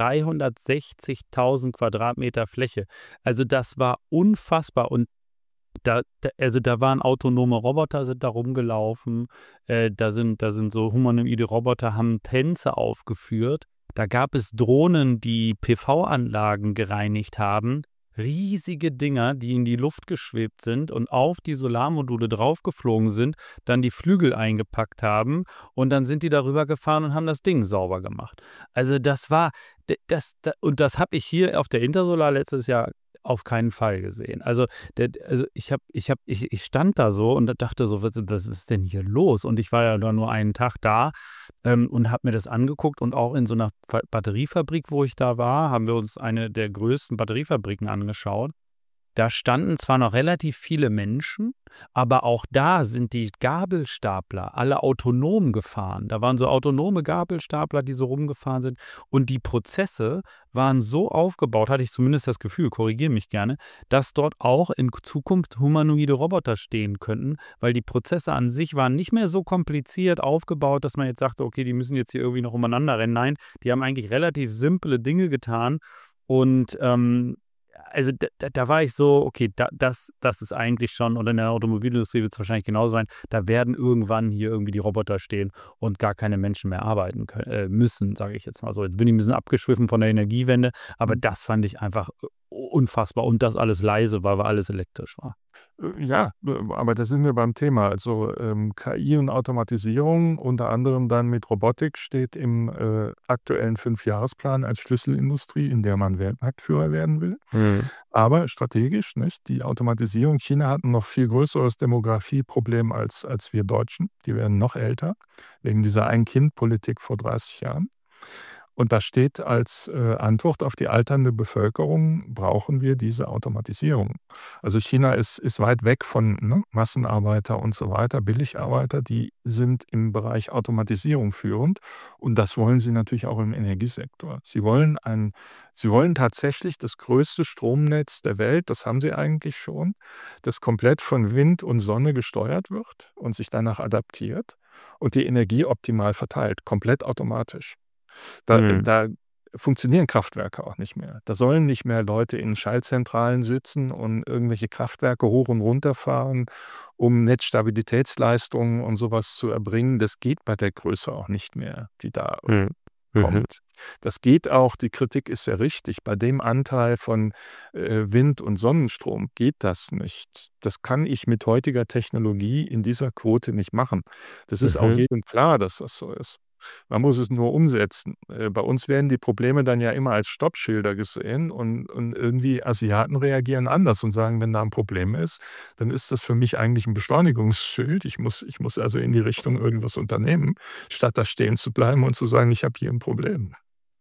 dreihundertsechzigtausend Quadratmeter Fläche. Also, das war unfassbar und da da also, da waren autonome Roboter sind da rumgelaufen, äh, da sind da sind so humanoide Roboter, haben Tänze aufgeführt. Da gab es Drohnen, die P V-Anlagen gereinigt haben. Riesige Dinger, die in die Luft geschwebt sind und auf die Solarmodule draufgeflogen sind, dann die Flügel eingepackt haben und dann sind die darüber gefahren und haben das Ding sauber gemacht. Also, das war d das da und das habe ich hier auf der Intersolar letztes Jahr auf keinen Fall gesehen. Also, der also, ich habe ich habe ich ich stand da so und dachte so: „Was was ist denn hier los?“ Und ich war ja da nur einen Tag da, ähm, und habe mir das angeguckt und auch in so einer Fa Batteriefabrik, wo ich da war, haben wir uns eine der größten Batteriefabriken angeschaut. Da standen zwar noch relativ viele Menschen, aber auch da sind die Gabelstapler alle autonom gefahren. Da waren so autonome Gabelstapler, die so rumgefahren sind. Und die Prozesse waren so aufgebaut, hatte ich zumindest das Gefühl, korrigiere mich gerne, dass dort auch in Zukunft humanoide Roboter stehen könnten, weil die Prozesse an sich waren nicht mehr so kompliziert aufgebaut, dass man jetzt sagte, okay, die müssen jetzt hier irgendwie noch umeinander rennen. Nein, die haben eigentlich relativ simple Dinge getan. Und ähm, also da, da, da war ich so, okay, da, das, das ist eigentlich schon, und in der Automobilindustrie wird es wahrscheinlich genauso sein, da werden irgendwann hier irgendwie die Roboter stehen und gar keine Menschen mehr arbeiten können, äh, müssen, sage ich jetzt mal so. Jetzt bin ich ein bisschen abgeschwiffen von der Energiewende, aber das fand ich einfach äh, unfassbar und das alles leise, weil alles elektrisch war. Äh, Ja, äh, aber da sind wir beim Thema. Also ähm, K I und Automatisierung, unter anderem dann mit Robotik, steht im äh, aktuellen Fünfjahresplan als Schlüsselindustrie, in der man Weltmarktführer werden will. Mhm. Aber strategisch, nicht? Die Automatisierung, China hat ein noch viel größeres Demografieproblem als, als wir Deutschen. Die werden noch älter, wegen dieser Ein-Kind-Politik vor dreißig Jahren. Und da steht als äh, Antwort auf die alternde Bevölkerung, brauchen wir diese Automatisierung. Also China ist, ist weit weg von ne, Massenarbeiter und so weiter, Billigarbeiter, die sind im Bereich Automatisierung führend und das wollen sie natürlich auch im Energiesektor. Sie wollen, ein, sie wollen tatsächlich das größte Stromnetz der Welt, das haben sie eigentlich schon, das komplett von Wind und Sonne gesteuert wird und sich danach adaptiert und die Energie optimal verteilt, komplett automatisch. Da Mhm. da funktionieren Kraftwerke auch nicht mehr. Da sollen nicht mehr Leute in Schaltzentralen sitzen und irgendwelche Kraftwerke hoch und runter fahren, um Netzstabilitätsleistungen und sowas zu erbringen. Das geht bei der Größe auch nicht mehr, die da Mhm. Mhm. kommt. Das geht auch, die Kritik ist ja richtig, bei dem Anteil von äh, Wind und Sonnenstrom geht das nicht. Das kann ich mit heutiger Technologie in dieser Quote nicht machen. Das ist auch Mhm. jedem klar, dass das so ist. Man muss es nur umsetzen. Äh, bei uns werden die Probleme dann ja immer als Stoppschilder gesehen und und irgendwie Asiaten reagieren anders und sagen, wenn da ein Problem ist, dann ist das für mich eigentlich ein Beschleunigungsschild. Ich muss ich muss also in die Richtung irgendwas unternehmen, statt da stehen zu bleiben und zu sagen: „Ich habe hier ein Problem.“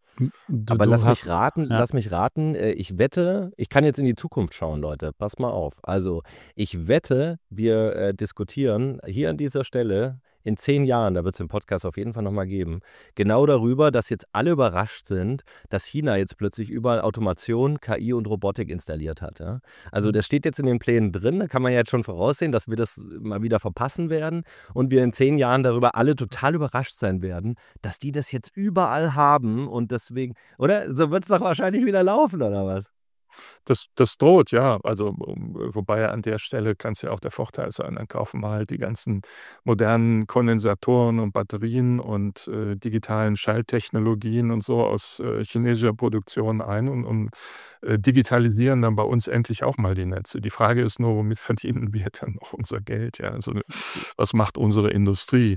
Du, Aber du lass mich hast, raten, ja. lass mich raten, äh, ich wette, ich kann jetzt in die Zukunft schauen, Leute. Pass mal auf. Also, ich wette, wir äh, diskutieren hier an dieser Stelle in zehn Jahren, da wird es den Podcast auf jeden Fall nochmal geben, genau darüber, dass jetzt alle überrascht sind, dass China jetzt plötzlich überall Automation, K I und Robotik installiert hat. Ja? Also, das steht jetzt in den Plänen drin, da kann man ja jetzt schon voraussehen, dass wir das mal wieder verpassen werden und wir in zehn Jahren darüber alle total überrascht sein werden, dass die das jetzt überall haben und deswegen, oder? So wird es doch wahrscheinlich wieder laufen, oder was? Das das droht, ja. Also, um wobei an der Stelle kann es ja auch der Vorteil sein, dann kaufen wir halt die ganzen modernen Kondensatoren und Batterien und, äh, digitalen Schalttechnologien und so aus, äh, chinesischer Produktion ein und und, äh, digitalisieren dann bei uns endlich auch mal die Netze. Die Frage ist nur, womit verdienen wir dann noch unser Geld, ja? Also, was macht unsere Industrie?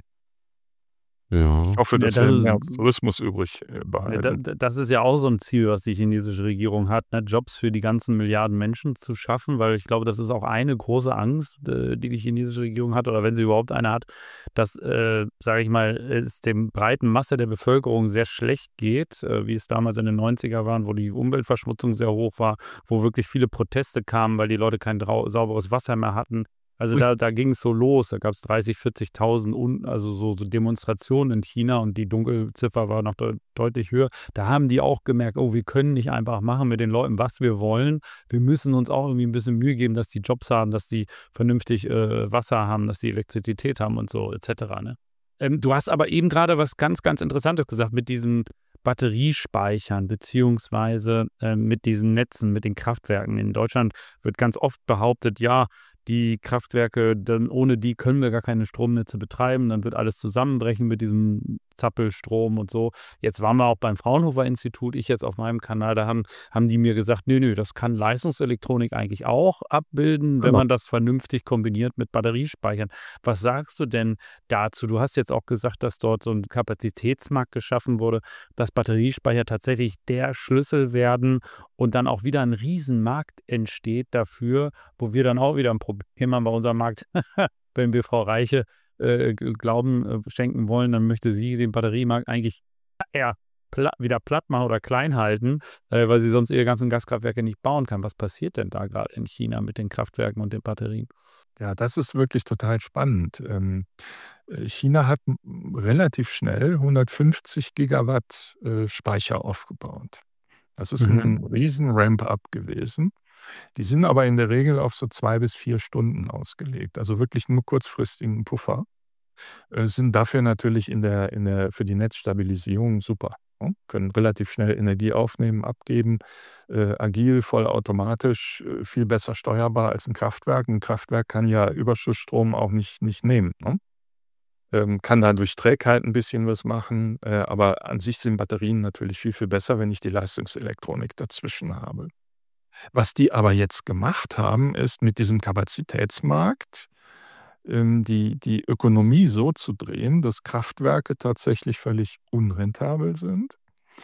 Ich Ja. hoffe, Ja, dass das wir ist mehr Tourismus übrig, äh, Ja, da behalten. da das ist ja auch so 'n Ziel, was die chinesische Regierung hat, ne, Jobs für die ganzen Milliarden Menschen zu schaffen, weil ich glaube, das ist auch eine große Angst, äh, die die chinesische Regierung hat oder wenn sie überhaupt eine hat, dass, äh, sage ich mal, es dem breiten Masse der Bevölkerung sehr schlecht geht, äh, wie es damals in den neunziger waren, wo die Umweltverschmutzung sehr hoch war, wo wirklich viele Proteste kamen, weil die Leute kein drau sauberes Wasser mehr hatten. Also, Ui. da da ging's so los. Da gab's dreißig, vierzigtausend un also, so so Demonstrationen in China und die Dunkelziffer war noch deu deutlich höher. Da haben die auch gemerkt: „Oh, wir können nicht einfach machen mit den Leuten, was wir wollen. Wir müssen uns auch irgendwie 'n bisschen Mühe geben, dass die Jobs haben, dass die vernünftig, äh, Wasser haben, dass die Elektrizität haben und so et cetera“, ne? Ähm, du hast aber eben grade was ganz, ganz Interessantes gesagt mit diesen Batteriespeichern beziehungsweise, ähm, mit diesen Netzen, mit den Kraftwerken. In Deutschland wird ganz oft behauptet: „Ja, die Kraftwerke, dann ohne die können wir gar keine Stromnetze betreiben, dann wird alles zusammenbrechen mit diesem Zappelstrom und so.“ Jetzt waren wir auch beim Fraunhofer-Institut, ich jetzt auf meinem Kanal, da haben haben die mir gesagt: „Ne, ne, das kann Leistungselektronik eigentlich auch abbilden, wenn Genau. man das vernünftig kombiniert mit Batteriespeichern.“ Was sagst du denn dazu? Du hast jetzt auch gesagt, dass dort so 'n Kapazitätsmarkt geschaffen wurde, dass Batteriespeicher tatsächlich der Schlüssel werden und dann auch wieder 'n Riesenmarkt entsteht dafür, wo wir dann auch wieder 'n Problem haben bei unserem Markt. Wenn wir Frau Reiche, äh, G Glauben, äh, schenken wollen, dann möchte sie den Batteriemarkt eigentlich eher pla wieder platt machen oder klein halten, äh, weil sie sonst ihre ganzen Gaskraftwerke nicht bauen kann. Was passiert denn da grad in China mit den Kraftwerken und den Batterien? Ja, das ist wirklich total spannend. Ähm, äh, China hat m relativ schnell hundertfünfzig Gigawatt, äh, Speicher aufgebaut. Das ist Mhm. 'n riesen Ramp-up gewesen. Die sind aber in der Regel auf so zwei bis vier Stunden ausgelegt, also wirklich nur kurzfristigen Puffer, äh, sind dafür natürlich in der in der für die Netzstabilisierung super, ne? Können relativ schnell Energie aufnehmen, abgeben, äh, agil, vollautomatisch, äh, viel besser steuerbar als 'n Kraftwerk. 'N Kraftwerk kann ja Überschussstrom auch nicht nicht nehmen, ne? Ähm, kann da durch Trägheit 'n bisschen was machen, äh, aber an sich sind Batterien natürlich viel, viel besser, wenn ich die Leistungselektronik dazwischen habe. Was die aber jetzt gemacht haben, ist mit diesem Kapazitätsmarkt, ähm, die die Ökonomie so zu drehen, dass Kraftwerke tatsächlich völlig unrentabel sind.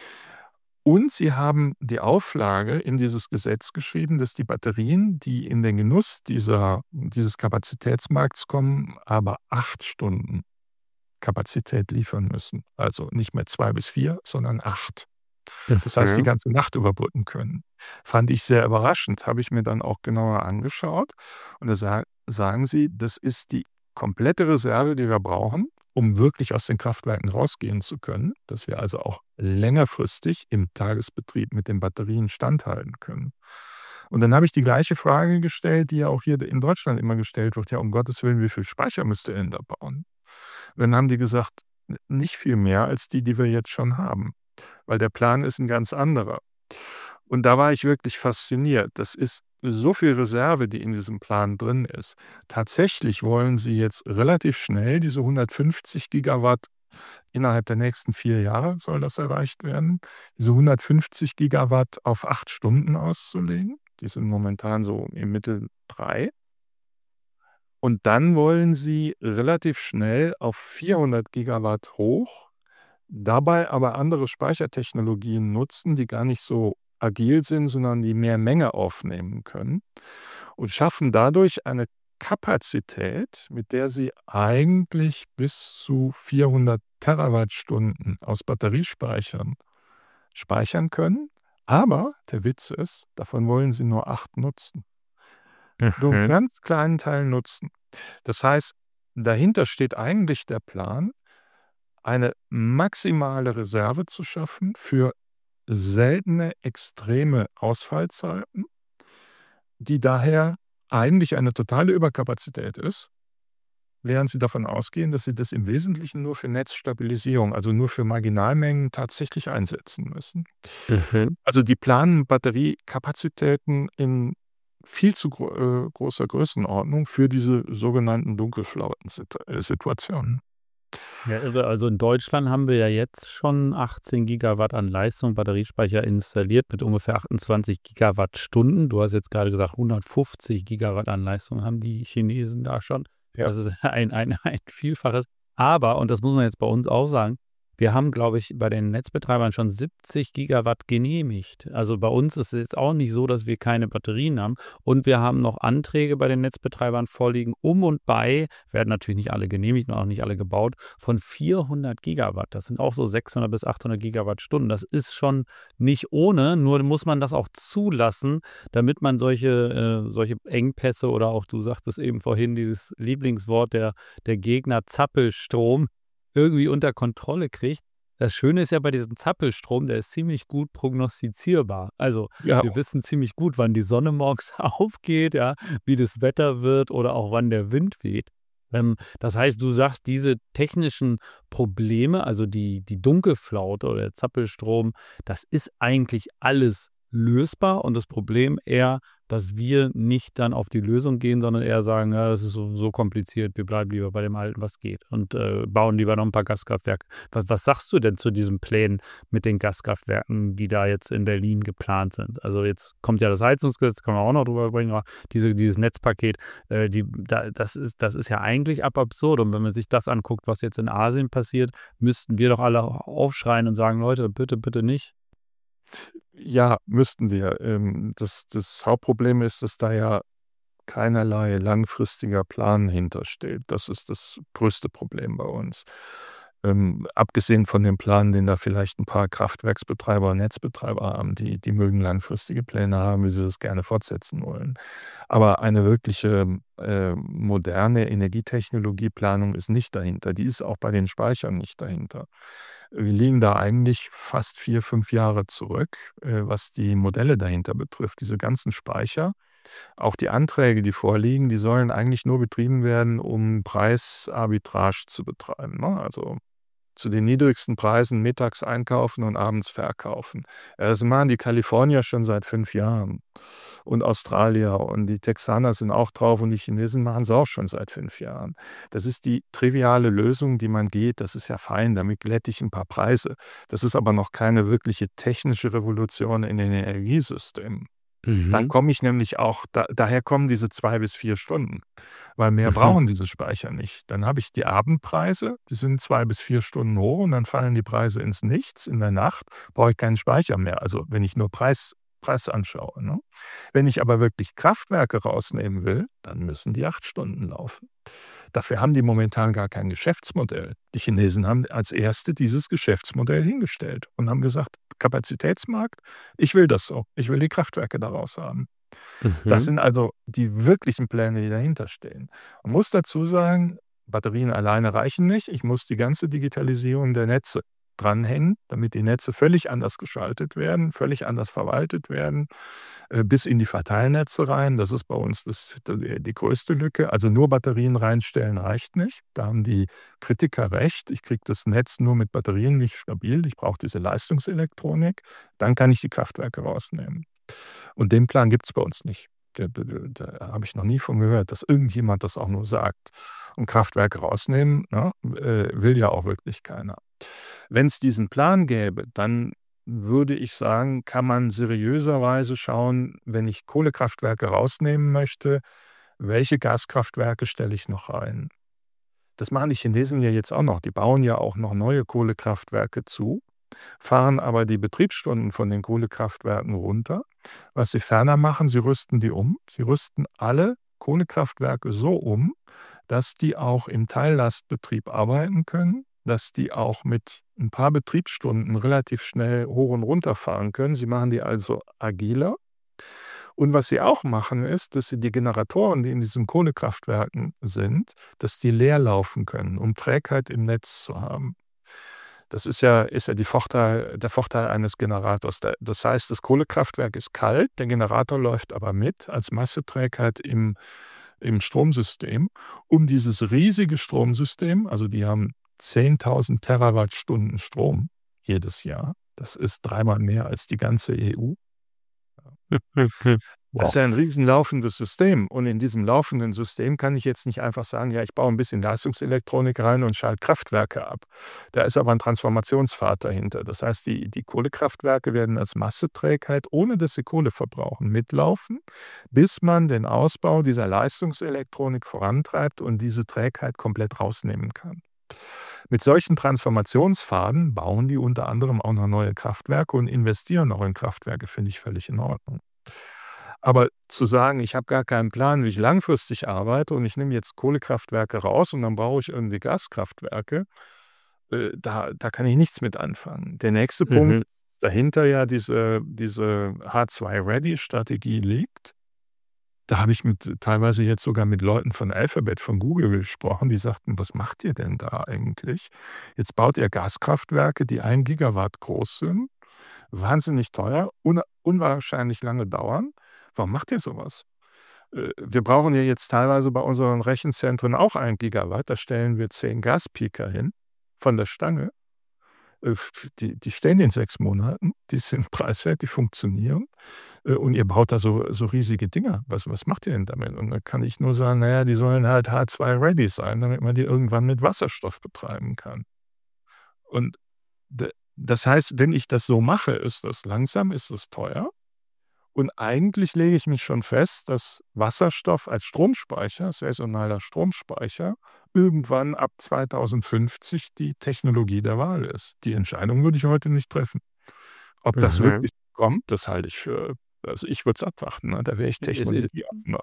Und sie haben die Auflage in dieses Gesetz geschrieben, dass die Batterien, die in den Genuss dieser dieses Kapazitätsmarkts kommen, aber acht Stunden Kapazität liefern müssen. Also nicht mehr zwei bis vier, sondern acht. Das heißt, die Mhm. ganze Nacht überbrücken können. Fand ich sehr überraschend, habe ich mir dann auch genauer angeschaut und da sa sagen sie, das ist die komplette Reserve, die wir brauchen, um wirklich aus den Kraftwerken rausgehen zu können, dass wir also auch längerfristig im Tagesbetrieb mit den Batterien standhalten können. Und dann habe ich die gleiche Frage gestellt, die ja auch hier in Deutschland immer gestellt wird: „Ja, um Gottes Willen, wie viel Speicher müsst ihr denn da bauen?“ Und dann haben die gesagt: „N nicht viel mehr als die, die wir jetzt schon haben“, weil der Plan ist 'n ganz anderer. Und da war ich wirklich fasziniert. Das ist so viel Reserve, die in diesem Plan drin ist. Tatsächlich wollen sie jetzt relativ schnell diese hundertfünfzig Gigawatt innerhalb der nächsten vier Jahre soll das erreicht werden, diese hundertfünfzig Gigawatt auf acht Stunden auszulegen. Die sind momentan so im Mittel drei. Und dann wollen sie relativ schnell auf vierhundert Gigawatt hoch, dabei aber andere Speichertechnologien nutzen, die gar nicht so agil sind, sondern die mehr Menge aufnehmen können und schaffen dadurch eine Kapazität, mit der sie eigentlich bis zu vierhundert Terawattstunden aus Batteriespeichern speichern können. Aber der Witz ist, davon wollen sie nur acht nutzen. Nur 'n Mhm. ganz kleinen Teil nutzen. Das heißt, dahinter steht eigentlich der Plan, eine maximale Reserve zu schaffen für seltene, extreme Ausfallzeiten die daher eigentlich eine totale Überkapazität ist während sie davon ausgehen, dass sie das im Wesentlichen nur für Netzstabilisierung, also nur für Marginalmengen tatsächlich einsetzen müssen. Mhm. Also die planen Batteriekapazitäten in viel zu gro äh, großer Größenordnung für diese sogenannten Dunkelflauten-Situationen. Ja, irre. Also in Deutschland haben wir ja jetzt schon achtzehn Gigawatt an Leistung Batteriespeicher installiert mit ungefähr achtundzwanzig Gigawattstunden. Du hast jetzt gerade gesagt, hundertfünfzig Gigawatt an Leistung haben die Chinesen da schon. Ja. Das ist ein, ein, ein Vielfaches. Aber, und das muss man jetzt bei uns auch sagen, wir haben, glaube ich, bei den Netzbetreibern schon siebzig Gigawatt genehmigt. Also bei uns ist es jetzt auch nicht so, dass wir keine Batterien haben. Und wir haben noch Anträge bei den Netzbetreibern vorliegen, um und bei, werden natürlich nicht alle genehmigt und auch nicht alle gebaut, von vierhundert Gigawatt. Das sind auch so sechshundert bis achthundert Gigawattstunden. Das ist schon nicht ohne, nur muss man das auch zulassen, damit man solche, äh, solche Engpässe oder auch, du sagtest eben vorhin, dieses Lieblingswort der, der Gegner, Zappelstrom, irgendwie unter Kontrolle kriegt. Das Schöne ist ja bei diesem Zappelstrom, der ist ziemlich gut prognostizierbar. Also Ja, wir wissen ziemlich gut, wann die Sonne morgens aufgeht, ja, wie das Wetter wird oder auch wann der Wind weht. Ähm, das heißt, du sagst, diese technischen Probleme, also die, die Dunkelflaute oder der Zappelstrom, das ist eigentlich alles lösbar und das Problem eher, dass wir nicht dann auf die Lösung gehen, sondern eher sagen, ja, das ist so, so kompliziert, wir bleiben lieber bei dem Alten, was geht und äh, bauen lieber noch ein paar Gaskraftwerke. Was, was sagst du denn zu diesen Plänen mit den Gaskraftwerken, die da jetzt in Berlin geplant sind? Also jetzt kommt ja das Heizungsgesetz, können wir auch noch drüber sprechen, aber diese, dieses Netzpaket, äh, die, da, das, ist, das ist ja eigentlich ab absurd. Und wenn man sich das anguckt, was jetzt in Asien passiert, müssten wir doch alle aufschreien und sagen, Leute, bitte, bitte nicht. ja, müssten wir. Ähm, das das Hauptproblem ist, dass da ja keinerlei langfristiger Plan hintersteht. Das ist das größte Problem bei uns. Ähm, abgesehen von dem Plan, den da vielleicht ein paar Kraftwerksbetreiber und Netzbetreiber haben, die die mögen langfristige Pläne haben, wie sie das gerne fortsetzen wollen. Aber eine wirkliche, äh, moderne Energietechnologieplanung ist nicht dahinter. Die ist auch bei den Speichern nicht dahinter. Wir liegen da eigentlich fast vier, fünf Jahre zurück, äh, was die Modelle dahinter betrifft. Diese ganzen Speicher, auch die Anträge, die vorliegen, die sollen eigentlich nur betrieben werden, um Preisarbitrage zu betreiben, ne? Also zu den niedrigsten Preisen mittags einkaufen und abends verkaufen. Ja, das machen die Kalifornier schon seit fünf Jahren und Australier und die Texaner sind auch drauf und die Chinesen machen es auch schon seit fünf Jahren. Das ist die triviale Lösung, die man geht. Das ist ja fein, damit glätte ich ein paar Preise. Das ist aber noch keine wirkliche technische Revolution in den Energiesystemen. Dann Mhm. komme ich nämlich auch da daher kommen diese zwei bis vier Stunden, weil mehr Mhm. brauchen diese Speicher nicht. Dann habe ich die Abendpreise, die sind zwei bis vier Stunden hoch und dann fallen die Preise ins Nichts. In der Nacht brauche ich keinen Speicher mehr, also wenn ich nur Preis Preis anschaue, ne? Wenn ich aber wirklich Kraftwerke rausnehmen will, dann müssen die acht Stunden laufen. Dafür haben die momentan gar kein Geschäftsmodell. Die Chinesen haben als Erste dieses Geschäftsmodell hingestellt und haben gesagt: „Kapazitätsmarkt, ich will das so. Ich will die Kraftwerke daraus haben.“ Das Mhm. sind also die wirklichen Pläne, die dahinter stehen. Man muss dazu sagen, Batterien alleine reichen nicht. Ich muss die ganze Digitalisierung der Netze dranhängen, damit die Netze völlig anders geschaltet werden, völlig anders verwaltet werden, äh, bis in die Verteilnetze rein. Das ist bei uns das die die größte Lücke. Also nur Batterien reinstellen reicht nicht. Da haben die Kritiker recht. Ich kriege das Netz nur mit Batterien nicht stabil. Ich brauche diese Leistungselektronik. Dann kann ich die Kraftwerke rausnehmen. Und den Plan gibt es bei uns nicht. Da da da habe ich noch nie von gehört, dass irgendjemand das auch nur sagt. Und Kraftwerke rausnehmen, ne, äh, will ja auch wirklich keiner. Wenn es diesen Plan gäbe, dann würde ich sagen, kann man seriöserweise schauen, wenn ich Kohlekraftwerke rausnehmen möchte, welche Gaskraftwerke stelle ich noch rein? Das machen die Chinesen ja jetzt auch noch. Die bauen ja auch noch neue Kohlekraftwerke zu, fahren aber die Betriebsstunden von den Kohlekraftwerken runter. Was sie ferner machen, sie rüsten die um. Sie rüsten alle Kohlekraftwerke so um, dass die auch im Teillastbetrieb arbeiten können, dass die auch mit ein paar Betriebsstunden relativ schnell hoch und runter fahren können. Sie machen die also agiler. Und was sie auch machen, ist, dass sie die Generatoren, die in diesen Kohlekraftwerken sind, dass die leer laufen können, um Trägheit im Netz zu haben. Das ist ja ist ja die Vorteil der Vorteil eines Generators. Da das heißt, das Kohlekraftwerk ist kalt, der Generator läuft aber mit als Masseträgheit im im Stromsystem, um dieses riesige Stromsystem, also die haben zehntausend Terawattstunden Strom jedes Jahr. Das ist dreimal mehr als die ganze E U. Das ist ja ein riesen laufendes System. Und in diesem laufenden System kann ich jetzt nicht einfach sagen, ja, ich baue ein bisschen Leistungselektronik rein und schalte Kraftwerke ab. Da ist aber ein Transformationspfad dahinter. Das heißt, die, die Kohlekraftwerke werden als Masseträgheit, ohne dass sie Kohle verbrauchen, mitlaufen, bis man den Ausbau dieser Leistungselektronik vorantreibt und diese Trägheit komplett rausnehmen kann. Mit solchen Transformationspfaden bauen die unter anderem auch noch neue Kraftwerke und investieren auch in Kraftwerke, finde ich völlig in Ordnung. Aber zu sagen, ich habe gar keinen Plan, wie ich langfristig arbeite und ich nehme jetzt Kohlekraftwerke raus und dann baue ich irgendwie Gaskraftwerke, äh, da, da kann ich nichts mit anfangen. Der nächste Punkt, Mhm. dahinter ja diese, diese H zwei Ready Strategie liegt. Da habe ich mit, teilweise jetzt sogar mit Leuten von Alphabet, von Google gesprochen, die sagten, was macht ihr denn da eigentlich? Jetzt baut ihr Gaskraftwerke, die ein Gigawatt groß sind, wahnsinnig teuer, un unwahrscheinlich lange dauern. Warum macht ihr sowas? Äh, wir brauchen ja jetzt teilweise bei unseren Rechenzentren auch ein Gigawatt. Da stellen wir zehn Gaspeaker hin von der Stange. Äh, Die, die stehen in sechs Monaten, die sind preiswert, die funktionieren. Äh, Und ihr baut da so, so riesige Dinger. Was, was macht ihr denn damit? Und da kann ich nur sagen, naja, die sollen halt H zwei ready sein, damit man die irgendwann mit Wasserstoff betreiben kann. Und d- das heißt, wenn ich das so mache, ist das langsam, ist das teuer. Und eigentlich lege ich mich schon fest, dass Wasserstoff als Stromspeicher, saisonaler Stromspeicher, irgendwann ab zweitausendfünfzig die Technologie der Wahl ist. Die Entscheidung würde ich heute nicht treffen. Ob das Mhm. wirklich kommt, das halte ich für, also ich würde es abwarten, ne? Da wäre ich Es, es, technologieoffener.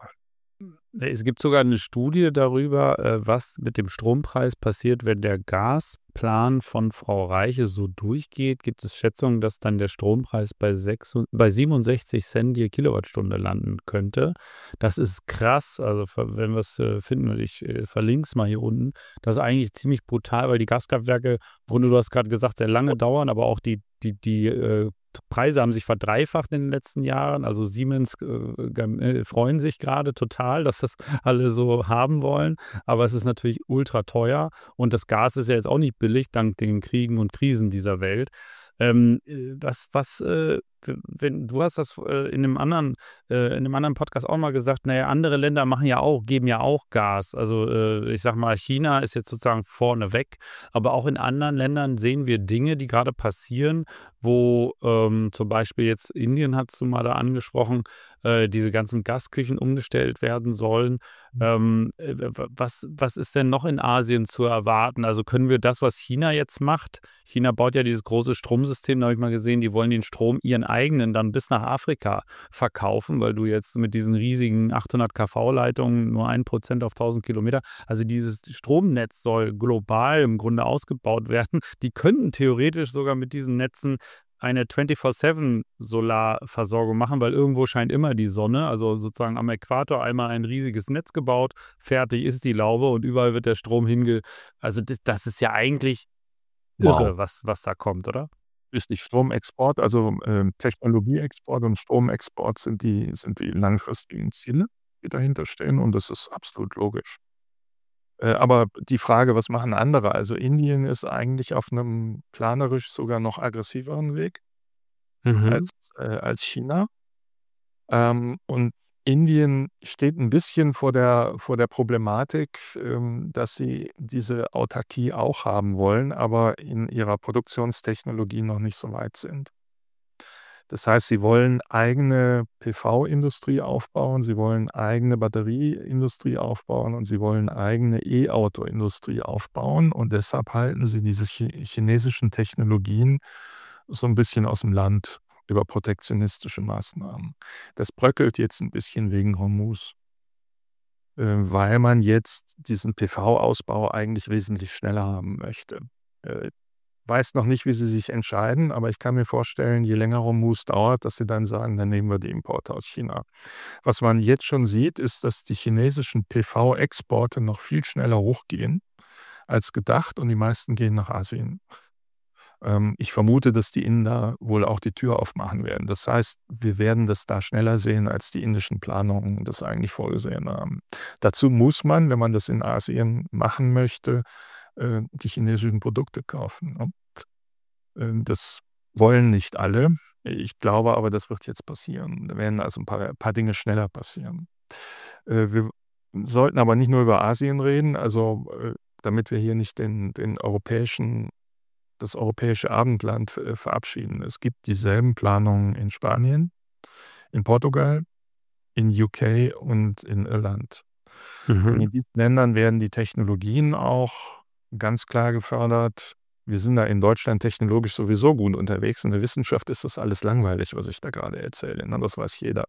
es gibt sogar eine Studie darüber, äh, was mit dem Strompreis passiert, wenn der Gasplan von Frau Reiche so durchgeht. Gibt es Schätzungen, dass dann der Strompreis bei, sechs, bei siebenundsechzig Cent je Kilowattstunde landen könnte? Das ist krass. Also ver- wenn wir es äh, finden, und ich äh, verlinke es mal hier unten, das ist eigentlich ziemlich brutal, weil die Gaskraftwerke, Bruno, du hast gerade gesagt, sehr lange dauern, aber auch die, die, die äh, Preise haben sich verdreifacht in den letzten Jahren. Also Siemens äh, äh, freuen sich gerade total, dass das alle so haben wollen. Aber es ist natürlich ultra teuer. Und das Gas ist ja jetzt auch nicht billig, dank den Kriegen und Krisen dieser Welt. Ähm, äh, was, was, äh, wenn, du hast das äh, in einem anderen, äh, in einem anderen Podcast auch mal gesagt, naja, andere Länder machen ja auch, geben ja auch Gas. Also äh, ich sag mal, China ist jetzt sozusagen vorne weg. Aber auch in anderen Ländern sehen wir Dinge, die gerade passieren, wo ähm, zum Beispiel jetzt Indien, hast du mal da angesprochen, äh, diese ganzen Gasküchen umgestellt werden sollen. Ähm, äh, w- was, was ist denn noch in Asien zu erwarten? Also können wir das, was China jetzt macht, China baut ja dieses große Stromsystem, da habe ich mal gesehen, die wollen den Strom, ihren eigenen, dann bis nach Afrika verkaufen, weil du jetzt mit diesen riesigen achthundert KV-Leitungen nur ein Prozent auf tausend Kilometer, also dieses Stromnetz soll global im Grunde ausgebaut werden. Die könnten theoretisch sogar mit diesen Netzen eine vierundzwanzig sieben Solarversorgung machen, weil irgendwo scheint immer die Sonne, also sozusagen am Äquator einmal ein riesiges Netz gebaut, fertig ist die Laube und überall wird der Strom hinge... Also das, das ist ja eigentlich Wow. irre, was, was da kommt, oder? Ist nicht Stromexport, also ähm, Technologieexport und Stromexport sind die, sind die langfristigen Ziele, die dahinter stehen, und das ist absolut logisch. Äh, aber die Frage, was machen andere? Also Indien ist eigentlich auf einem planerisch sogar noch aggressiveren Weg Mhm. als, äh, als China. Ähm, und Indien steht ein bisschen vor der, vor der Problematik, ähm, dass sie diese Autarkie auch haben wollen, aber in ihrer Produktionstechnologie noch nicht so weit sind. Das heißt, sie wollen eigene P V-Industrie aufbauen, sie wollen eigene Batterieindustrie aufbauen und sie wollen eigene E-Auto-Industrie aufbauen. Und deshalb halten sie diese chi chinesischen Technologien so ein bisschen aus dem Land über protektionistische Maßnahmen. Das bröckelt jetzt ein bisschen wegen Hormuz, äh, weil man jetzt diesen P V-Ausbau eigentlich wesentlich schneller haben möchte. Äh, Weiß noch nicht, wie sie sich entscheiden, aber ich kann mir vorstellen, je länger Hormuz dauert, dass sie dann sagen, dann nehmen wir die Importe aus China. Was man jetzt schon sieht, ist, dass die chinesischen P V-Exporte noch viel schneller hochgehen als gedacht und die meisten gehen nach Asien. Ähm, ich vermute, dass die Inder wohl auch die Tür aufmachen werden. Das heißt, wir werden das da schneller sehen, als die indischen Planungen das eigentlich vorgesehen haben. Dazu muss man, wenn man das in Asien machen möchte, äh, die chinesischen Produkte kaufen, ne? Ähm, das wollen nicht alle. Ich glaube aber, das wird jetzt passieren. Da werden also ein paar paar Dinge schneller passieren. Äh, wir sollten aber nicht nur über Asien reden, also, äh, damit wir hier nicht den den europäischen das europäische Abendland, äh, verabschieden. Es gibt dieselben Planungen in Spanien, in Portugal, in U K und in Irland. Und Mhm. in diesen Ländern werden die Technologien auch ganz klar gefördert. Wir sind da in Deutschland technologisch sowieso gut unterwegs. In der Wissenschaft ist das alles langweilig, was ich da gerade erzähle, ne? Das weiß jeder.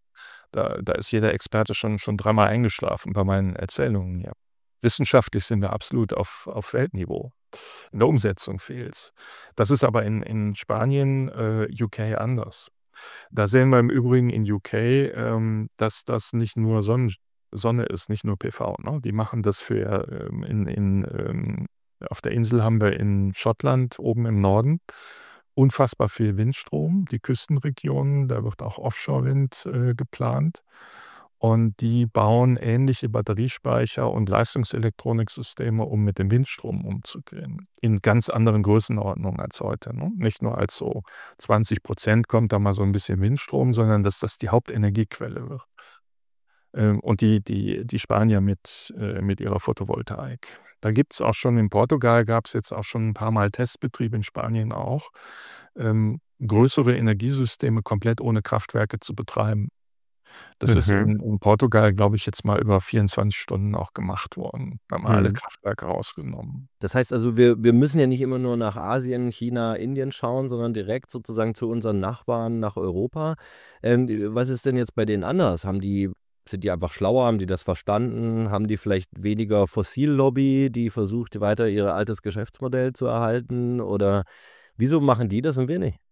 Da da ist jeder Experte schon schon dreimal eingeschlafen bei meinen Erzählungen hier. Wissenschaftlich sind wir absolut auf auf Weltniveau. In der Umsetzung fehlt's. Das ist aber in in Spanien, äh, U K anders. Da sehen wir im Übrigen in U K, ähm, dass das nicht nur Sonnen Sonne ist, nicht nur P V, ne? Die machen das für, ähm in in, ähm auf der Insel haben wir in Schottland oben im Norden unfassbar viel Windstrom, die Küstenregionen, da wird auch Offshore-Wind, äh, geplant. Und die bauen ähnliche Batteriespeicher und Leistungselektroniksysteme, um mit dem Windstrom umzugehen, in ganz anderen Größenordnungen als heute, ne? Nicht nur als so zwanzig Prozent kommt da mal so ein bisschen Windstrom, sondern dass das die Hauptenergiequelle wird. Ähm, und die die die Spanier mit äh, mit ihrer Photovoltaik. Da gibt's auch schon in Portugal gab's jetzt auch schon ein paar Mal Testbetriebe, in Spanien auch, ähm, größere Energiesysteme komplett ohne Kraftwerke zu betreiben. Das ist Mhm. in in Portugal, glaube ich, jetzt mal über vierundzwanzig Stunden auch gemacht worden. Da haben wir alle Mhm. Kraftwerke rausgenommen. Das heißt also, wir wir müssen ja nicht immer nur nach Asien, China, Indien schauen, sondern direkt sozusagen zu unseren Nachbarn nach Europa. Ähm, was ist denn jetzt bei denen anders? Haben die sind die einfach schlauer? Haben die das verstanden? Haben die vielleicht weniger Fossillobby, die versucht, weiter ihr altes Geschäftsmodell zu erhalten? Oder wieso machen die das und wir nicht?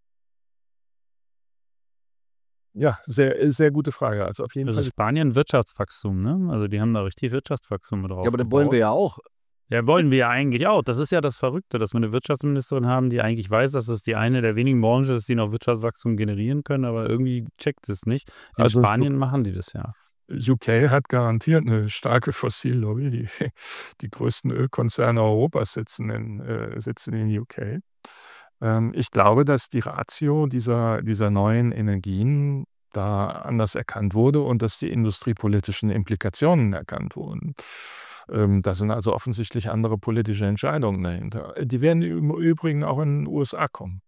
Ja, sehr sehr gute Frage. Also, auf jeden Also Fall Spanien Wirtschaftswachstum, ne? Also die haben da richtig Wirtschaftswachstum mit Ja, aber das wollen aufgebaut. wir ja auch. Ja, wollen wir ja eigentlich auch. Das ist ja das Verrückte, dass wir eine Wirtschaftsministerin haben, die eigentlich weiß, dass es die eine der wenigen Branchen ist, die noch Wirtschaftswachstum generieren können, aber irgendwie checkt es nicht. In also Spanien machen die das ja. U K hat garantiert eine starke Fossillobby. Die die größten Ölkonzerne Europas sitzen in äh, sitzen in U K. Ähm, ich glaube, dass die Ratio dieser dieser neuen Energien da anders erkannt wurde und dass die industriepolitischen Implikationen erkannt wurden. Ähm, da sind also offensichtlich andere politische Entscheidungen dahinter. Die werden im Übrigen auch in den U S A kommen.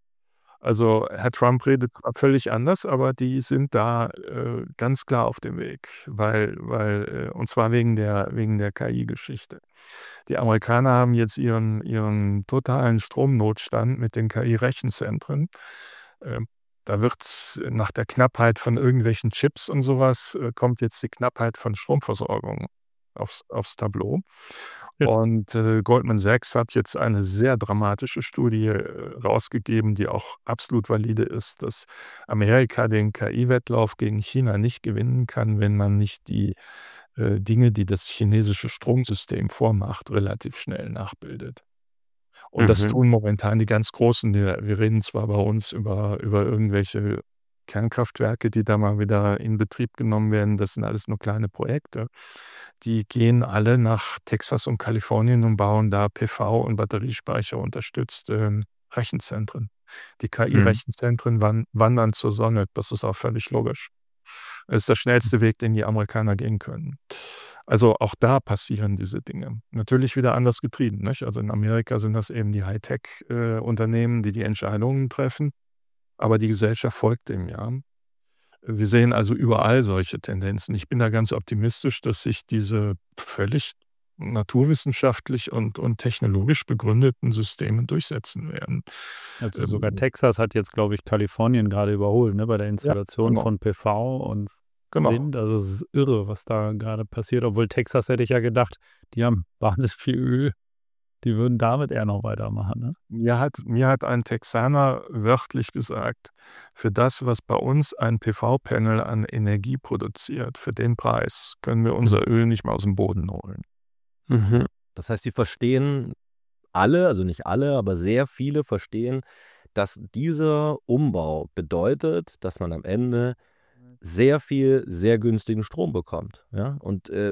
Also, Herr Trump redet zwar völlig anders, aber die sind da, äh, ganz klar auf dem Weg, weil weil, äh und zwar wegen der wegen der K I-Geschichte. Die Amerikaner haben jetzt ihren ihren totalen Stromnotstand mit den K I-Rechenzentren. Ähm, Da wird's nach der Knappheit von irgendwelchen Chips und sowas äh, kommt jetzt die Knappheit von Stromversorgung aufs aufs Tableau. Ja. Und, äh, Goldman Sachs hat jetzt eine sehr dramatische Studie, äh, rausgegeben, die auch absolut valide ist, dass Amerika den K I-Wettlauf gegen China nicht gewinnen kann, wenn man nicht die, äh, Dinge, die das chinesische Stromsystem vormacht, relativ schnell nachbildet. Und das Mhm. tun momentan die ganz Großen. Wir wir reden zwar bei uns über über irgendwelche Kernkraftwerke, die da mal wieder in Betrieb genommen werden. Das sind alles nur kleine Projekte. Die gehen alle nach Texas und Kalifornien und bauen da P V und Batteriespeicher unterstützt, ähm, Rechenzentren. Die Mhm. K I-Rechenzentren wan wandern zur Sonne. Das ist auch völlig logisch. Das ist der schnellste Weg, den die Amerikaner gehen können. Also, auch da passieren diese Dinge. Natürlich wieder anders getrieben, nicht? Also, in Amerika sind das eben die Hightech äh, Unternehmen, die die Entscheidungen treffen, aber die Gesellschaft folgt dem, ja. Wir sehen also überall solche Tendenzen. Ich bin da ganz optimistisch, dass sich diese völlig naturwissenschaftlich und und technologisch begründeten Systeme durchsetzen werden. Also sogar Ähm, Texas hat jetzt, glaube ich, Kalifornien gerade überholt, ne, bei der ja, Installation genau, von P V und genau. Wind. Also es ist irre, was da gerade passiert. Obwohl Texas hätte ich ja gedacht, die haben wahnsinnig viel Öl. Die würden damit eher noch weitermachen, ne? Mir hat mir hat ein Texaner wörtlich gesagt: „Für das, was bei uns ein P V-Panel an Energie produziert, für den Preis können wir Mhm. unser Öl nicht mehr aus dem Boden holen.“ Mhm. Das heißt, die verstehen alle, also nicht alle, aber sehr viele verstehen, dass dieser Umbau bedeutet, dass man am Ende sehr viel, sehr günstigen Strom bekommt. Ja? Und äh,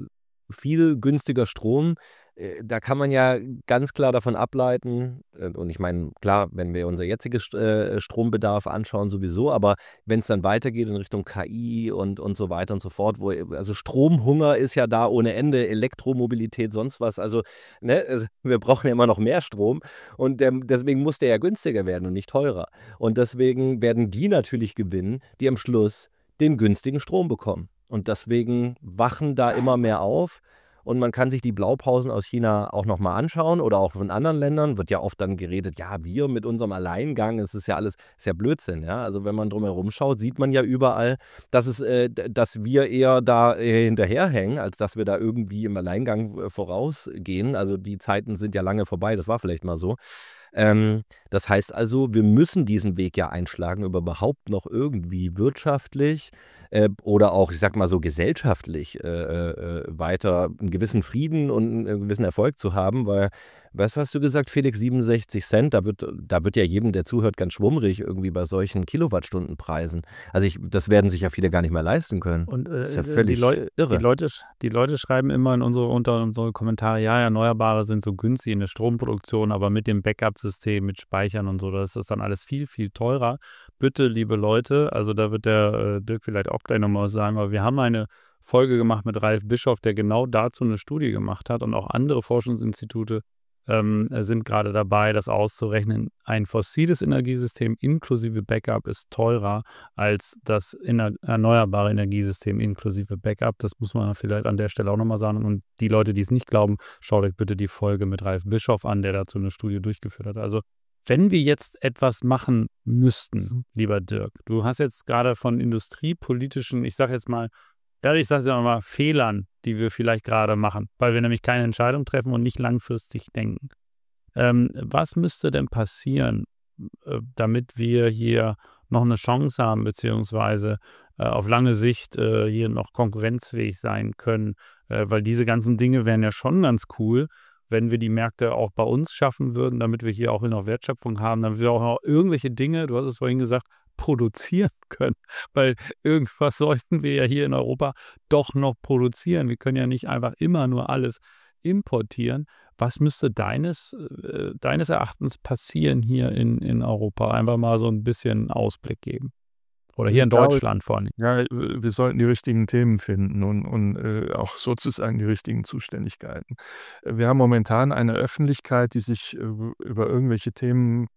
viel günstiger Strom, äh, da kann man ja ganz klar davon ableiten, äh, und ich meine, klar, wenn wir unser jetziges äh, Strombedarf anschauen, sowieso, aber wenn es dann weitergeht in Richtung K I und, und so weiter und so fort, wo, also Stromhunger ist ja da ohne Ende, Elektromobilität, sonst was, also ne, also wir brauchen ja immer noch mehr Strom und der, deswegen muss der ja günstiger werden und nicht teurer. Und deswegen werden die natürlich gewinnen, die am Schluss den günstigen Strom bekommen. Und deswegen wachen da immer mehr auf. Und man kann sich die Blaupausen aus China auch nochmal anschauen oder auch von anderen Ländern. Wird ja oft dann geredet, ja, wir mit unserem Alleingang, es ist ja alles, ist ja Blödsinn. Ja? Also wenn man drumherum schaut, sieht man ja überall, dass, es, äh, dass wir eher da äh, hinterherhängen, als dass wir da irgendwie im Alleingang äh, vorausgehen. Also die Zeiten sind ja lange vorbei, das war vielleicht mal so. Ähm, das heißt also, wir müssen diesen Weg ja einschlagen, um überhaupt noch irgendwie wirtschaftlich äh, oder auch, ich sag mal so, gesellschaftlich äh, äh, weiter einen gewissen Frieden und einen gewissen Erfolg zu haben, weil, weißt du, hast du gesagt, Felix, siebenundsechzig Cent, da wird, da wird ja jedem, der zuhört, ganz schwummrig irgendwie bei solchen Kilowattstundenpreisen. Also ich, das werden sich ja viele gar nicht mehr leisten können. Und äh, Das ist ja die, völlig Leu irre. die, Leute, die Leute schreiben immer in unsere, unter unsere Kommentare, ja, Erneuerbare sind so günstig in der Stromproduktion, aber mit dem Backup-System, mit Speichern und so, das ist dann alles viel, viel teurer. Bitte, liebe Leute, also da wird der äh, Dirk vielleicht auch gleich nochmal was sagen, aber wir haben eine Folge gemacht mit Ralf Bischoff, der genau dazu eine Studie gemacht hat und auch andere Forschungsinstitute ähm, sind gerade dabei, das auszurechnen. Ein fossiles Energiesystem inklusive Backup ist teurer als das ener erneuerbare Energiesystem inklusive Backup. Das muss man vielleicht an der Stelle auch nochmal sagen. Und die Leute, die es nicht glauben, schaut euch bitte die Folge mit Ralf Bischoff an, der dazu eine Studie durchgeführt hat. Also wenn wir jetzt etwas machen müssten, lieber Dirk, du hast jetzt gerade von industriepolitischen, ich sage jetzt mal, ja, ich sage jetzt mal, Fehlern, die wir vielleicht gerade machen, weil wir nämlich keine Entscheidung treffen und nicht langfristig denken. Ähm, was müsste denn passieren, äh, damit wir hier noch eine Chance haben, beziehungsweise äh, auf lange Sicht äh, hier noch konkurrenzfähig sein können? Äh, weil diese ganzen Dinge wären ja schon ganz cool, wenn wir die Märkte auch bei uns schaffen würden, damit wir hier auch noch Wertschöpfung haben, damit wir auch noch irgendwelche Dinge, du hast es vorhin gesagt, produzieren können. Weil irgendwas sollten wir ja hier in Europa doch noch produzieren. Wir können ja nicht einfach immer nur alles importieren. Was müsste deines, äh, deines Erachtens passieren hier in, in Europa? Einfach mal so ein bisschen Ausblick geben. Oder hier Ich in glaube, Deutschland vor allem. ja, wir sollten die richtigen Themen finden und, und äh, auch sozusagen die richtigen Zuständigkeiten. Wir haben momentan eine Öffentlichkeit, die sich äh, über irgendwelche Themen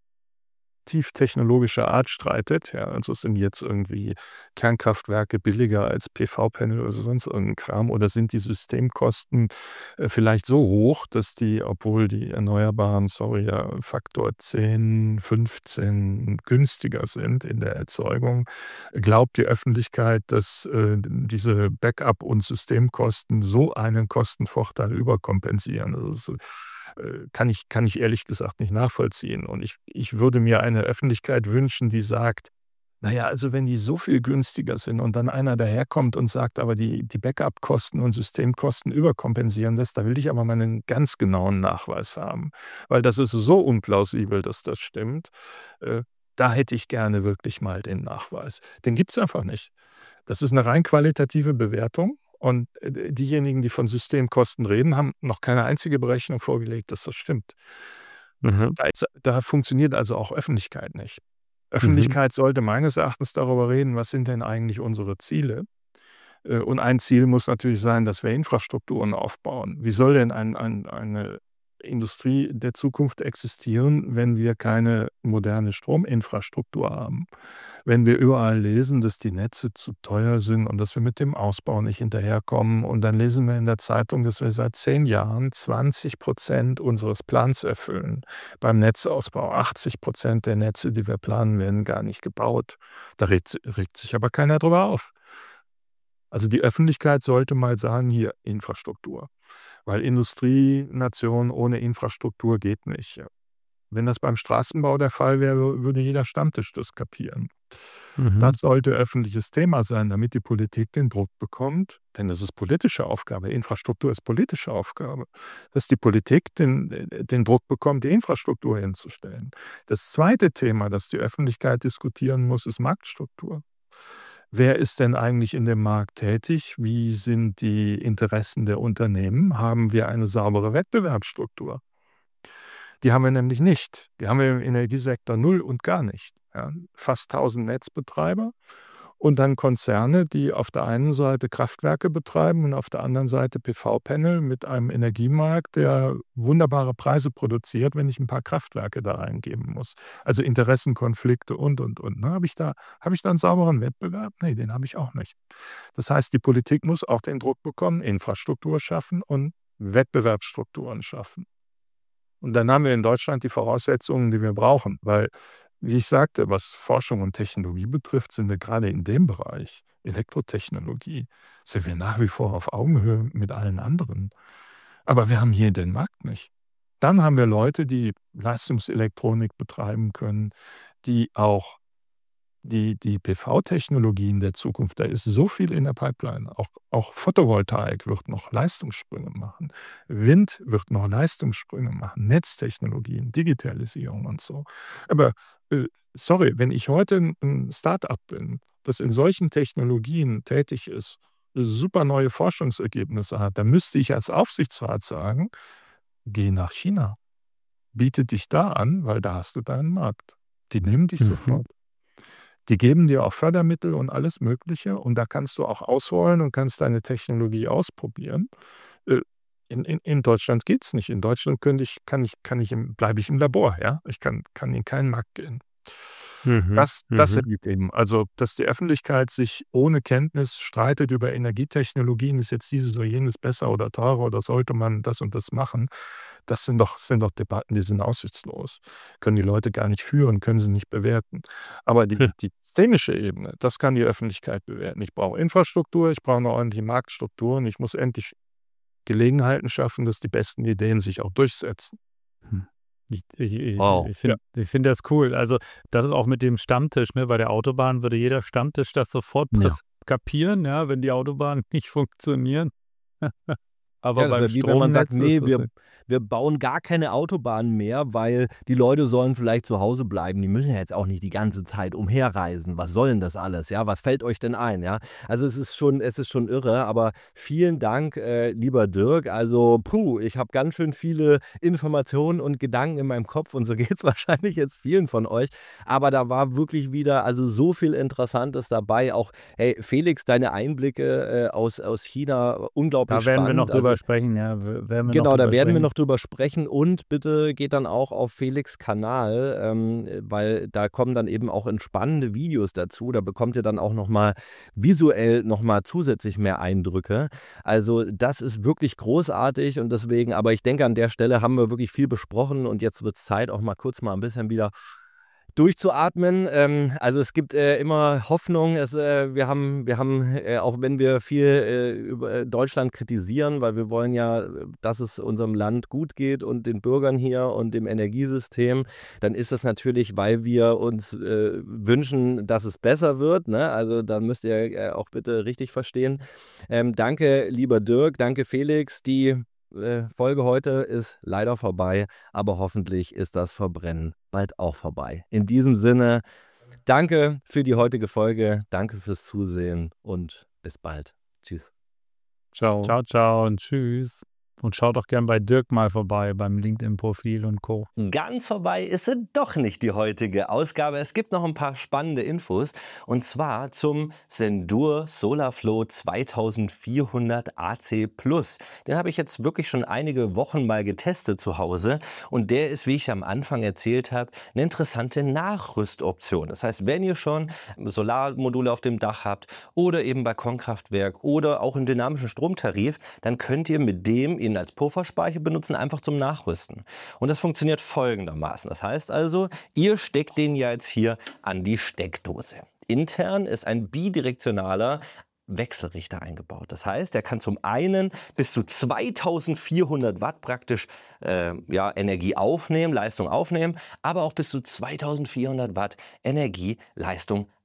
tief technologischer Art streitet. Ja, also sind jetzt irgendwie Kernkraftwerke billiger als P V-Panel oder sonst irgendein Kram oder sind die Systemkosten äh, vielleicht so hoch, dass die, obwohl die Erneuerbaren, sorry, ja, Faktor zehn, fünfzehn günstiger sind in der Erzeugung, glaubt die Öffentlichkeit, dass äh, diese Backup- und Systemkosten so einen Kostenvorteil überkompensieren. Also es, äh, kann ich, kann ich ehrlich gesagt nicht nachvollziehen. Und ich, ich würde mir eine Öffentlichkeit wünschen, die sagt, naja, also wenn die so viel günstiger sind und dann einer daherkommt und sagt, aber die, die Backup-Kosten und Systemkosten überkompensieren das, da will ich aber mal einen ganz genauen Nachweis haben. Weil das ist so unplausibel, dass das stimmt. Äh, da hätte ich gerne wirklich mal den Nachweis. Den gibt es einfach nicht. Das ist eine rein qualitative Bewertung. Und äh, diejenigen, die von Systemkosten reden, haben noch keine einzige Berechnung vorgelegt, dass das stimmt. Mhm. Da, ist, da funktioniert also auch Öffentlichkeit nicht. Mhm. Öffentlichkeit sollte meines Erachtens darüber reden, was sind denn eigentlich unsere Ziele? Äh, Und ein Ziel muss natürlich sein, dass wir Infrastrukturen aufbauen. Wie soll denn ein, ein, eine Industrie der Zukunft existieren, wenn wir keine moderne Strominfrastruktur haben? Wenn wir überall lesen, dass die Netze zu teuer sind und dass wir mit dem Ausbau nicht hinterherkommen und dann lesen wir in der Zeitung, dass wir seit zehn Jahren zwanzig Prozent unseres Plans erfüllen. Beim Netzausbau achtzig Prozent der Netze, die wir planen, werden gar nicht gebaut. Da regt, regt sich aber keiner drüber auf. Also die Öffentlichkeit sollte mal sagen, hier Infrastruktur. Weil Industrienation ohne Infrastruktur geht nicht. Wenn das beim Straßenbau der Fall wäre, würde jeder Stammtisch das kapieren. Mhm. Das sollte öffentliches Thema sein, damit die Politik den Druck bekommt, denn das ist politische Aufgabe. Infrastruktur ist politische Aufgabe, dass die Politik den, den Druck bekommt, die Infrastruktur hinzustellen. Das zweite Thema, das die Öffentlichkeit diskutieren muss, ist Marktstruktur. Wer ist denn eigentlich in dem Markt tätig? Wie sind die Interessen der Unternehmen? Haben wir eine saubere Wettbewerbsstruktur? Die haben wir nämlich nicht. Die haben wir im Energiesektor null und gar nicht. Ja, fast tausend Netzbetreiber und dann Konzerne, die auf der einen Seite Kraftwerke betreiben und auf der anderen Seite P V-Panel mit einem Energiemarkt, der wunderbare Preise produziert, wenn ich ein paar Kraftwerke da eingeben muss. Also Interessenkonflikte und, und, und. Ne? Habe ich da, habe ich da einen sauberen Wettbewerb? Nee, den habe ich auch nicht. Das heißt, die Politik muss auch den Druck bekommen, Infrastruktur schaffen und Wettbewerbsstrukturen schaffen. Und dann haben wir in Deutschland die Voraussetzungen, die wir brauchen, weil, wie ich sagte, was Forschung und Technologie betrifft, sind wir gerade in dem Bereich, Elektrotechnologie, sind wir nach wie vor auf Augenhöhe mit allen anderen. Aber wir haben hier den Markt nicht. Dann haben wir Leute, die Leistungselektronik betreiben können, die auch die, die P V-Technologien der Zukunft, da ist so viel in der Pipeline. Auch, auch Photovoltaik wird noch Leistungssprünge machen. Wind wird noch Leistungssprünge machen. Netztechnologien, Digitalisierung und so. Aber äh, sorry, wenn ich heute ein, ein Start-up bin, das in solchen Technologien tätig ist, super neue Forschungsergebnisse hat, dann müsste ich als Aufsichtsrat sagen, geh nach China. Biete dich da an, weil da hast du deinen Markt. Die nehmen dich Mhm. sofort. Die geben dir auch Fördermittel und alles Mögliche und da kannst du auch ausholen und kannst deine Technologie ausprobieren. Äh, In, in, in Deutschland geht es nicht. In Deutschland könnte ich, kann ich, kann ich im, bleibe ich im Labor, ja. Ich kann, kann in keinen Markt gehen. Mhm. Das, das Mhm. sind die Themen. Also, dass die Öffentlichkeit sich ohne Kenntnis streitet über Energietechnologien, ist jetzt dieses oder jenes besser oder teurer oder sollte man das und das machen, das sind doch, sind doch Debatten, die sind aussichtslos. Können die Leute gar nicht führen, können sie nicht bewerten. Aber die, die systemische Ebene, das kann die Öffentlichkeit bewerten. Ich brauche Infrastruktur, ich brauche eine ordentliche Marktstruktur und ich muss endlich Gelegenheiten schaffen, dass die besten Ideen sich auch durchsetzen. Ich, ich, ich, Wow. ich finde ich find das cool. Also, das ist auch mit dem Stammtisch. Ne? Bei der Autobahn würde jeder Stammtisch das sofort Ja. pres- kapieren, ja, wenn die Autobahnen nicht funktionieren. Aber Ja, das beim wäre wie wenn man sagt, Stromnetz nee, ist das wir, nicht. wir bauen gar keine Autobahn mehr, weil die Leute sollen vielleicht zu Hause bleiben. Die müssen ja jetzt auch nicht die ganze Zeit umherreisen. Was soll denn das alles? Ja, was fällt euch denn ein? Ja, also es ist schon, es ist schon irre. Aber vielen Dank, äh, lieber Dirk. Also, puh, ich habe ganz schön viele Informationen und Gedanken in meinem Kopf und so geht es wahrscheinlich jetzt vielen von euch. Aber da war wirklich wieder also so viel Interessantes dabei. Auch, hey, Felix, deine Einblicke äh, aus, aus China, unglaublich Da werden wir noch spannend. drüber Also, sprechen, ja. w- Werden wir genau, noch da drüber werden wir sprechen. noch drüber sprechen und bitte geht dann auch auf Felix' Kanal, ähm, weil da kommen dann eben auch entspannende Videos dazu. Da bekommt ihr dann auch nochmal visuell nochmal zusätzlich mehr Eindrücke. Also das ist wirklich großartig und deswegen, aber ich denke, an der Stelle haben wir wirklich viel besprochen und jetzt wird es Zeit, auch mal kurz mal ein bisschen wieder durchzuatmen. Ähm, also es gibt äh, immer Hoffnung. Es, äh, wir haben, wir haben äh, auch wenn wir viel äh, über äh, Deutschland kritisieren, weil wir wollen ja, äh, dass es unserem Land gut geht und den Bürgern hier und dem Energiesystem, dann ist das natürlich, weil wir uns äh, wünschen, dass es besser wird. Ne? Also dann müsst ihr äh, auch bitte richtig verstehen. Ähm, danke, lieber Dirk, danke Felix. Die äh, Folge heute ist leider vorbei, aber hoffentlich ist das Verbrennen bald auch vorbei. In diesem Sinne, danke für die heutige Folge, danke fürs Zusehen und bis bald. Tschüss. Ciao. Ciao, ciao und tschüss. Und schaut doch gern bei Dirk mal vorbei, beim LinkedIn-Profil und Co. Ganz vorbei ist sie doch nicht, die heutige Ausgabe. Es gibt noch ein paar spannende Infos und zwar zum Sendur SolarFlow zweitausendvierhundert A C Plus. Den habe ich jetzt wirklich schon einige Wochen mal getestet zu Hause und der ist, wie ich am Anfang erzählt habe, eine interessante Nachrüstoption. Das heißt, wenn ihr schon Solarmodule auf dem Dach habt oder eben Balkonkraftwerk oder auch einen dynamischen Stromtarif, dann könnt ihr mit dem ihn als Pufferspeicher benutzen, einfach zum Nachrüsten. Und das funktioniert folgendermaßen. Das heißt also, ihr steckt den ja jetzt hier an die Steckdose. Intern ist ein bidirektionaler Wechselrichter eingebaut. Das heißt, er kann zum einen bis zu zweitausendvierhundert Watt praktisch äh, ja, Energie aufnehmen, Leistung aufnehmen, aber auch bis zu zweitausendvierhundert Watt Energie, Leistung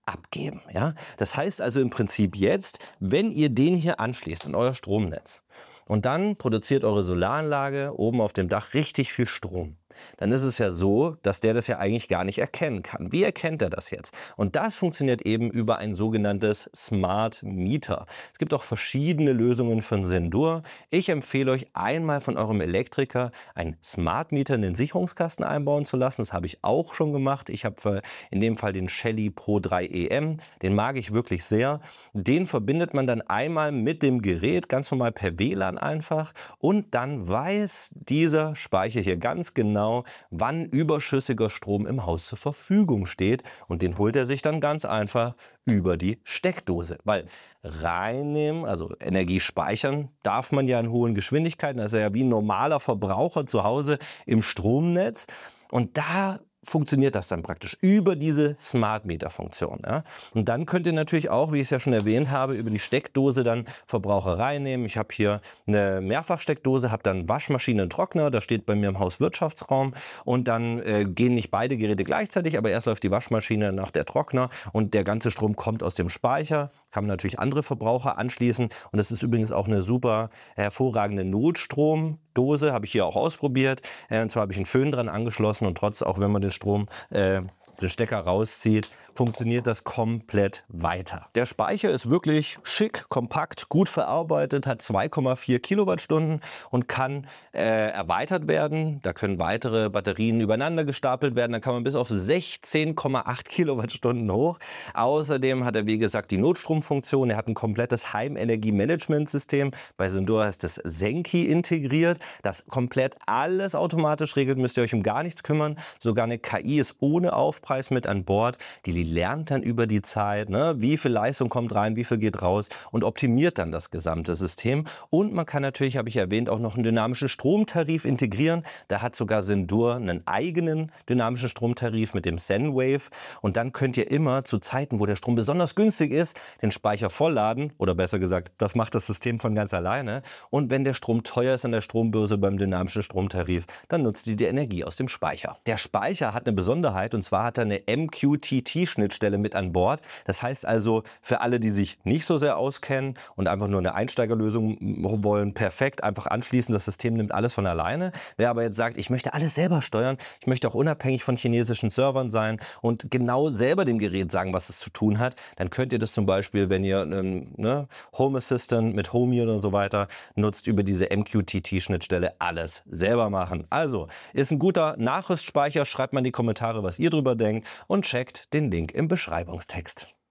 abgeben. Ja? Das heißt also im Prinzip jetzt, wenn ihr den hier anschließt in euer Stromnetz und dann produziert eure Solaranlage oben auf dem Dach richtig viel Strom, dann ist es ja so, dass der das ja eigentlich gar nicht erkennen kann. Wie erkennt er das jetzt? Und das funktioniert eben über ein sogenanntes Smart Meter. Es gibt auch verschiedene Lösungen von Sendur. Ich empfehle euch einmal von eurem Elektriker ein Smart Meter in den Sicherungskasten einbauen zu lassen. Das habe ich auch schon gemacht. Ich habe in dem Fall den Shelly Pro drei E M. Den mag ich wirklich sehr. Den verbindet man dann einmal mit dem Gerät, ganz normal per W L A N einfach. Und dann weiß dieser Speicher hier ganz genau, wann überschüssiger Strom im Haus zur Verfügung steht. Und den holt er sich dann ganz einfach über die Steckdose. Weil reinnehmen, also Energie speichern, darf man ja in hohen Geschwindigkeiten. Das ist ja wie ein normaler Verbraucher zu Hause im Stromnetz. Und da funktioniert das dann praktisch über diese Smart Meter Funktion. Ja? Und dann könnt ihr natürlich auch, wie ich es ja schon erwähnt habe, über die Steckdose dann Verbraucher reinnehmen. Ich habe hier eine Mehrfachsteckdose, habe dann Waschmaschine und Trockner, das steht bei mir im Hauswirtschaftsraum und dann äh, gehen nicht beide Geräte gleichzeitig, aber erst läuft die Waschmaschine, nach der Trockner und der ganze Strom kommt aus dem Speicher. Kann man natürlich andere Verbraucher anschließen und das ist übrigens auch eine super hervorragende Notstromdose, habe ich hier auch ausprobiert. Und zwar habe ich einen Föhn dran angeschlossen und trotz, auch wenn man den Strom, äh, den Stecker rauszieht, funktioniert das komplett weiter. Der Speicher ist wirklich schick, kompakt, gut verarbeitet, hat zwei Komma vier Kilowattstunden und kann äh, erweitert werden. Da können weitere Batterien übereinander gestapelt werden. Da kann man bis auf sechzehn Komma acht Kilowattstunden hoch. Außerdem hat er, wie gesagt, die Notstromfunktion. Er hat ein komplettes Heimenergie-Management-System. Bei Sendur ist das Senki integriert, das komplett alles automatisch regelt. Müsst ihr euch um gar nichts kümmern. Sogar eine K I ist ohne Aufpreis mit an Bord. Die lernt dann über die Zeit, ne, wie viel Leistung kommt rein, wie viel geht raus und optimiert dann das gesamte System. Und man kann natürlich, habe ich erwähnt, auch noch einen dynamischen Stromtarif integrieren. Da hat sogar Sendur einen eigenen dynamischen Stromtarif mit dem Zenwave. Und dann könnt ihr immer zu Zeiten, wo der Strom besonders günstig ist, den Speicher vollladen. Oder besser gesagt, das macht das System von ganz alleine. Und wenn der Strom teuer ist an der Strombörse beim dynamischen Stromtarif, dann nutzt ihr die Energie aus dem Speicher. Der Speicher hat eine Besonderheit und zwar hat er eine M Q T T-Schnittstelle mit an Bord. Das heißt also, für alle, die sich nicht so sehr auskennen und einfach nur eine Einsteigerlösung wollen, perfekt, einfach anschließen, das System nimmt alles von alleine. Wer aber jetzt sagt, ich möchte alles selber steuern, ich möchte auch unabhängig von chinesischen Servern sein und genau selber dem Gerät sagen, was es zu tun hat, dann könnt ihr das zum Beispiel, wenn ihr einen ne, Home Assistant mit Homey oder so weiter nutzt, über diese M Q T T-Schnittstelle alles selber machen. Also, ist ein guter Nachrüstspeicher, schreibt mal in die Kommentare, was ihr drüber denkt und checkt den Link im Beschreibungstext.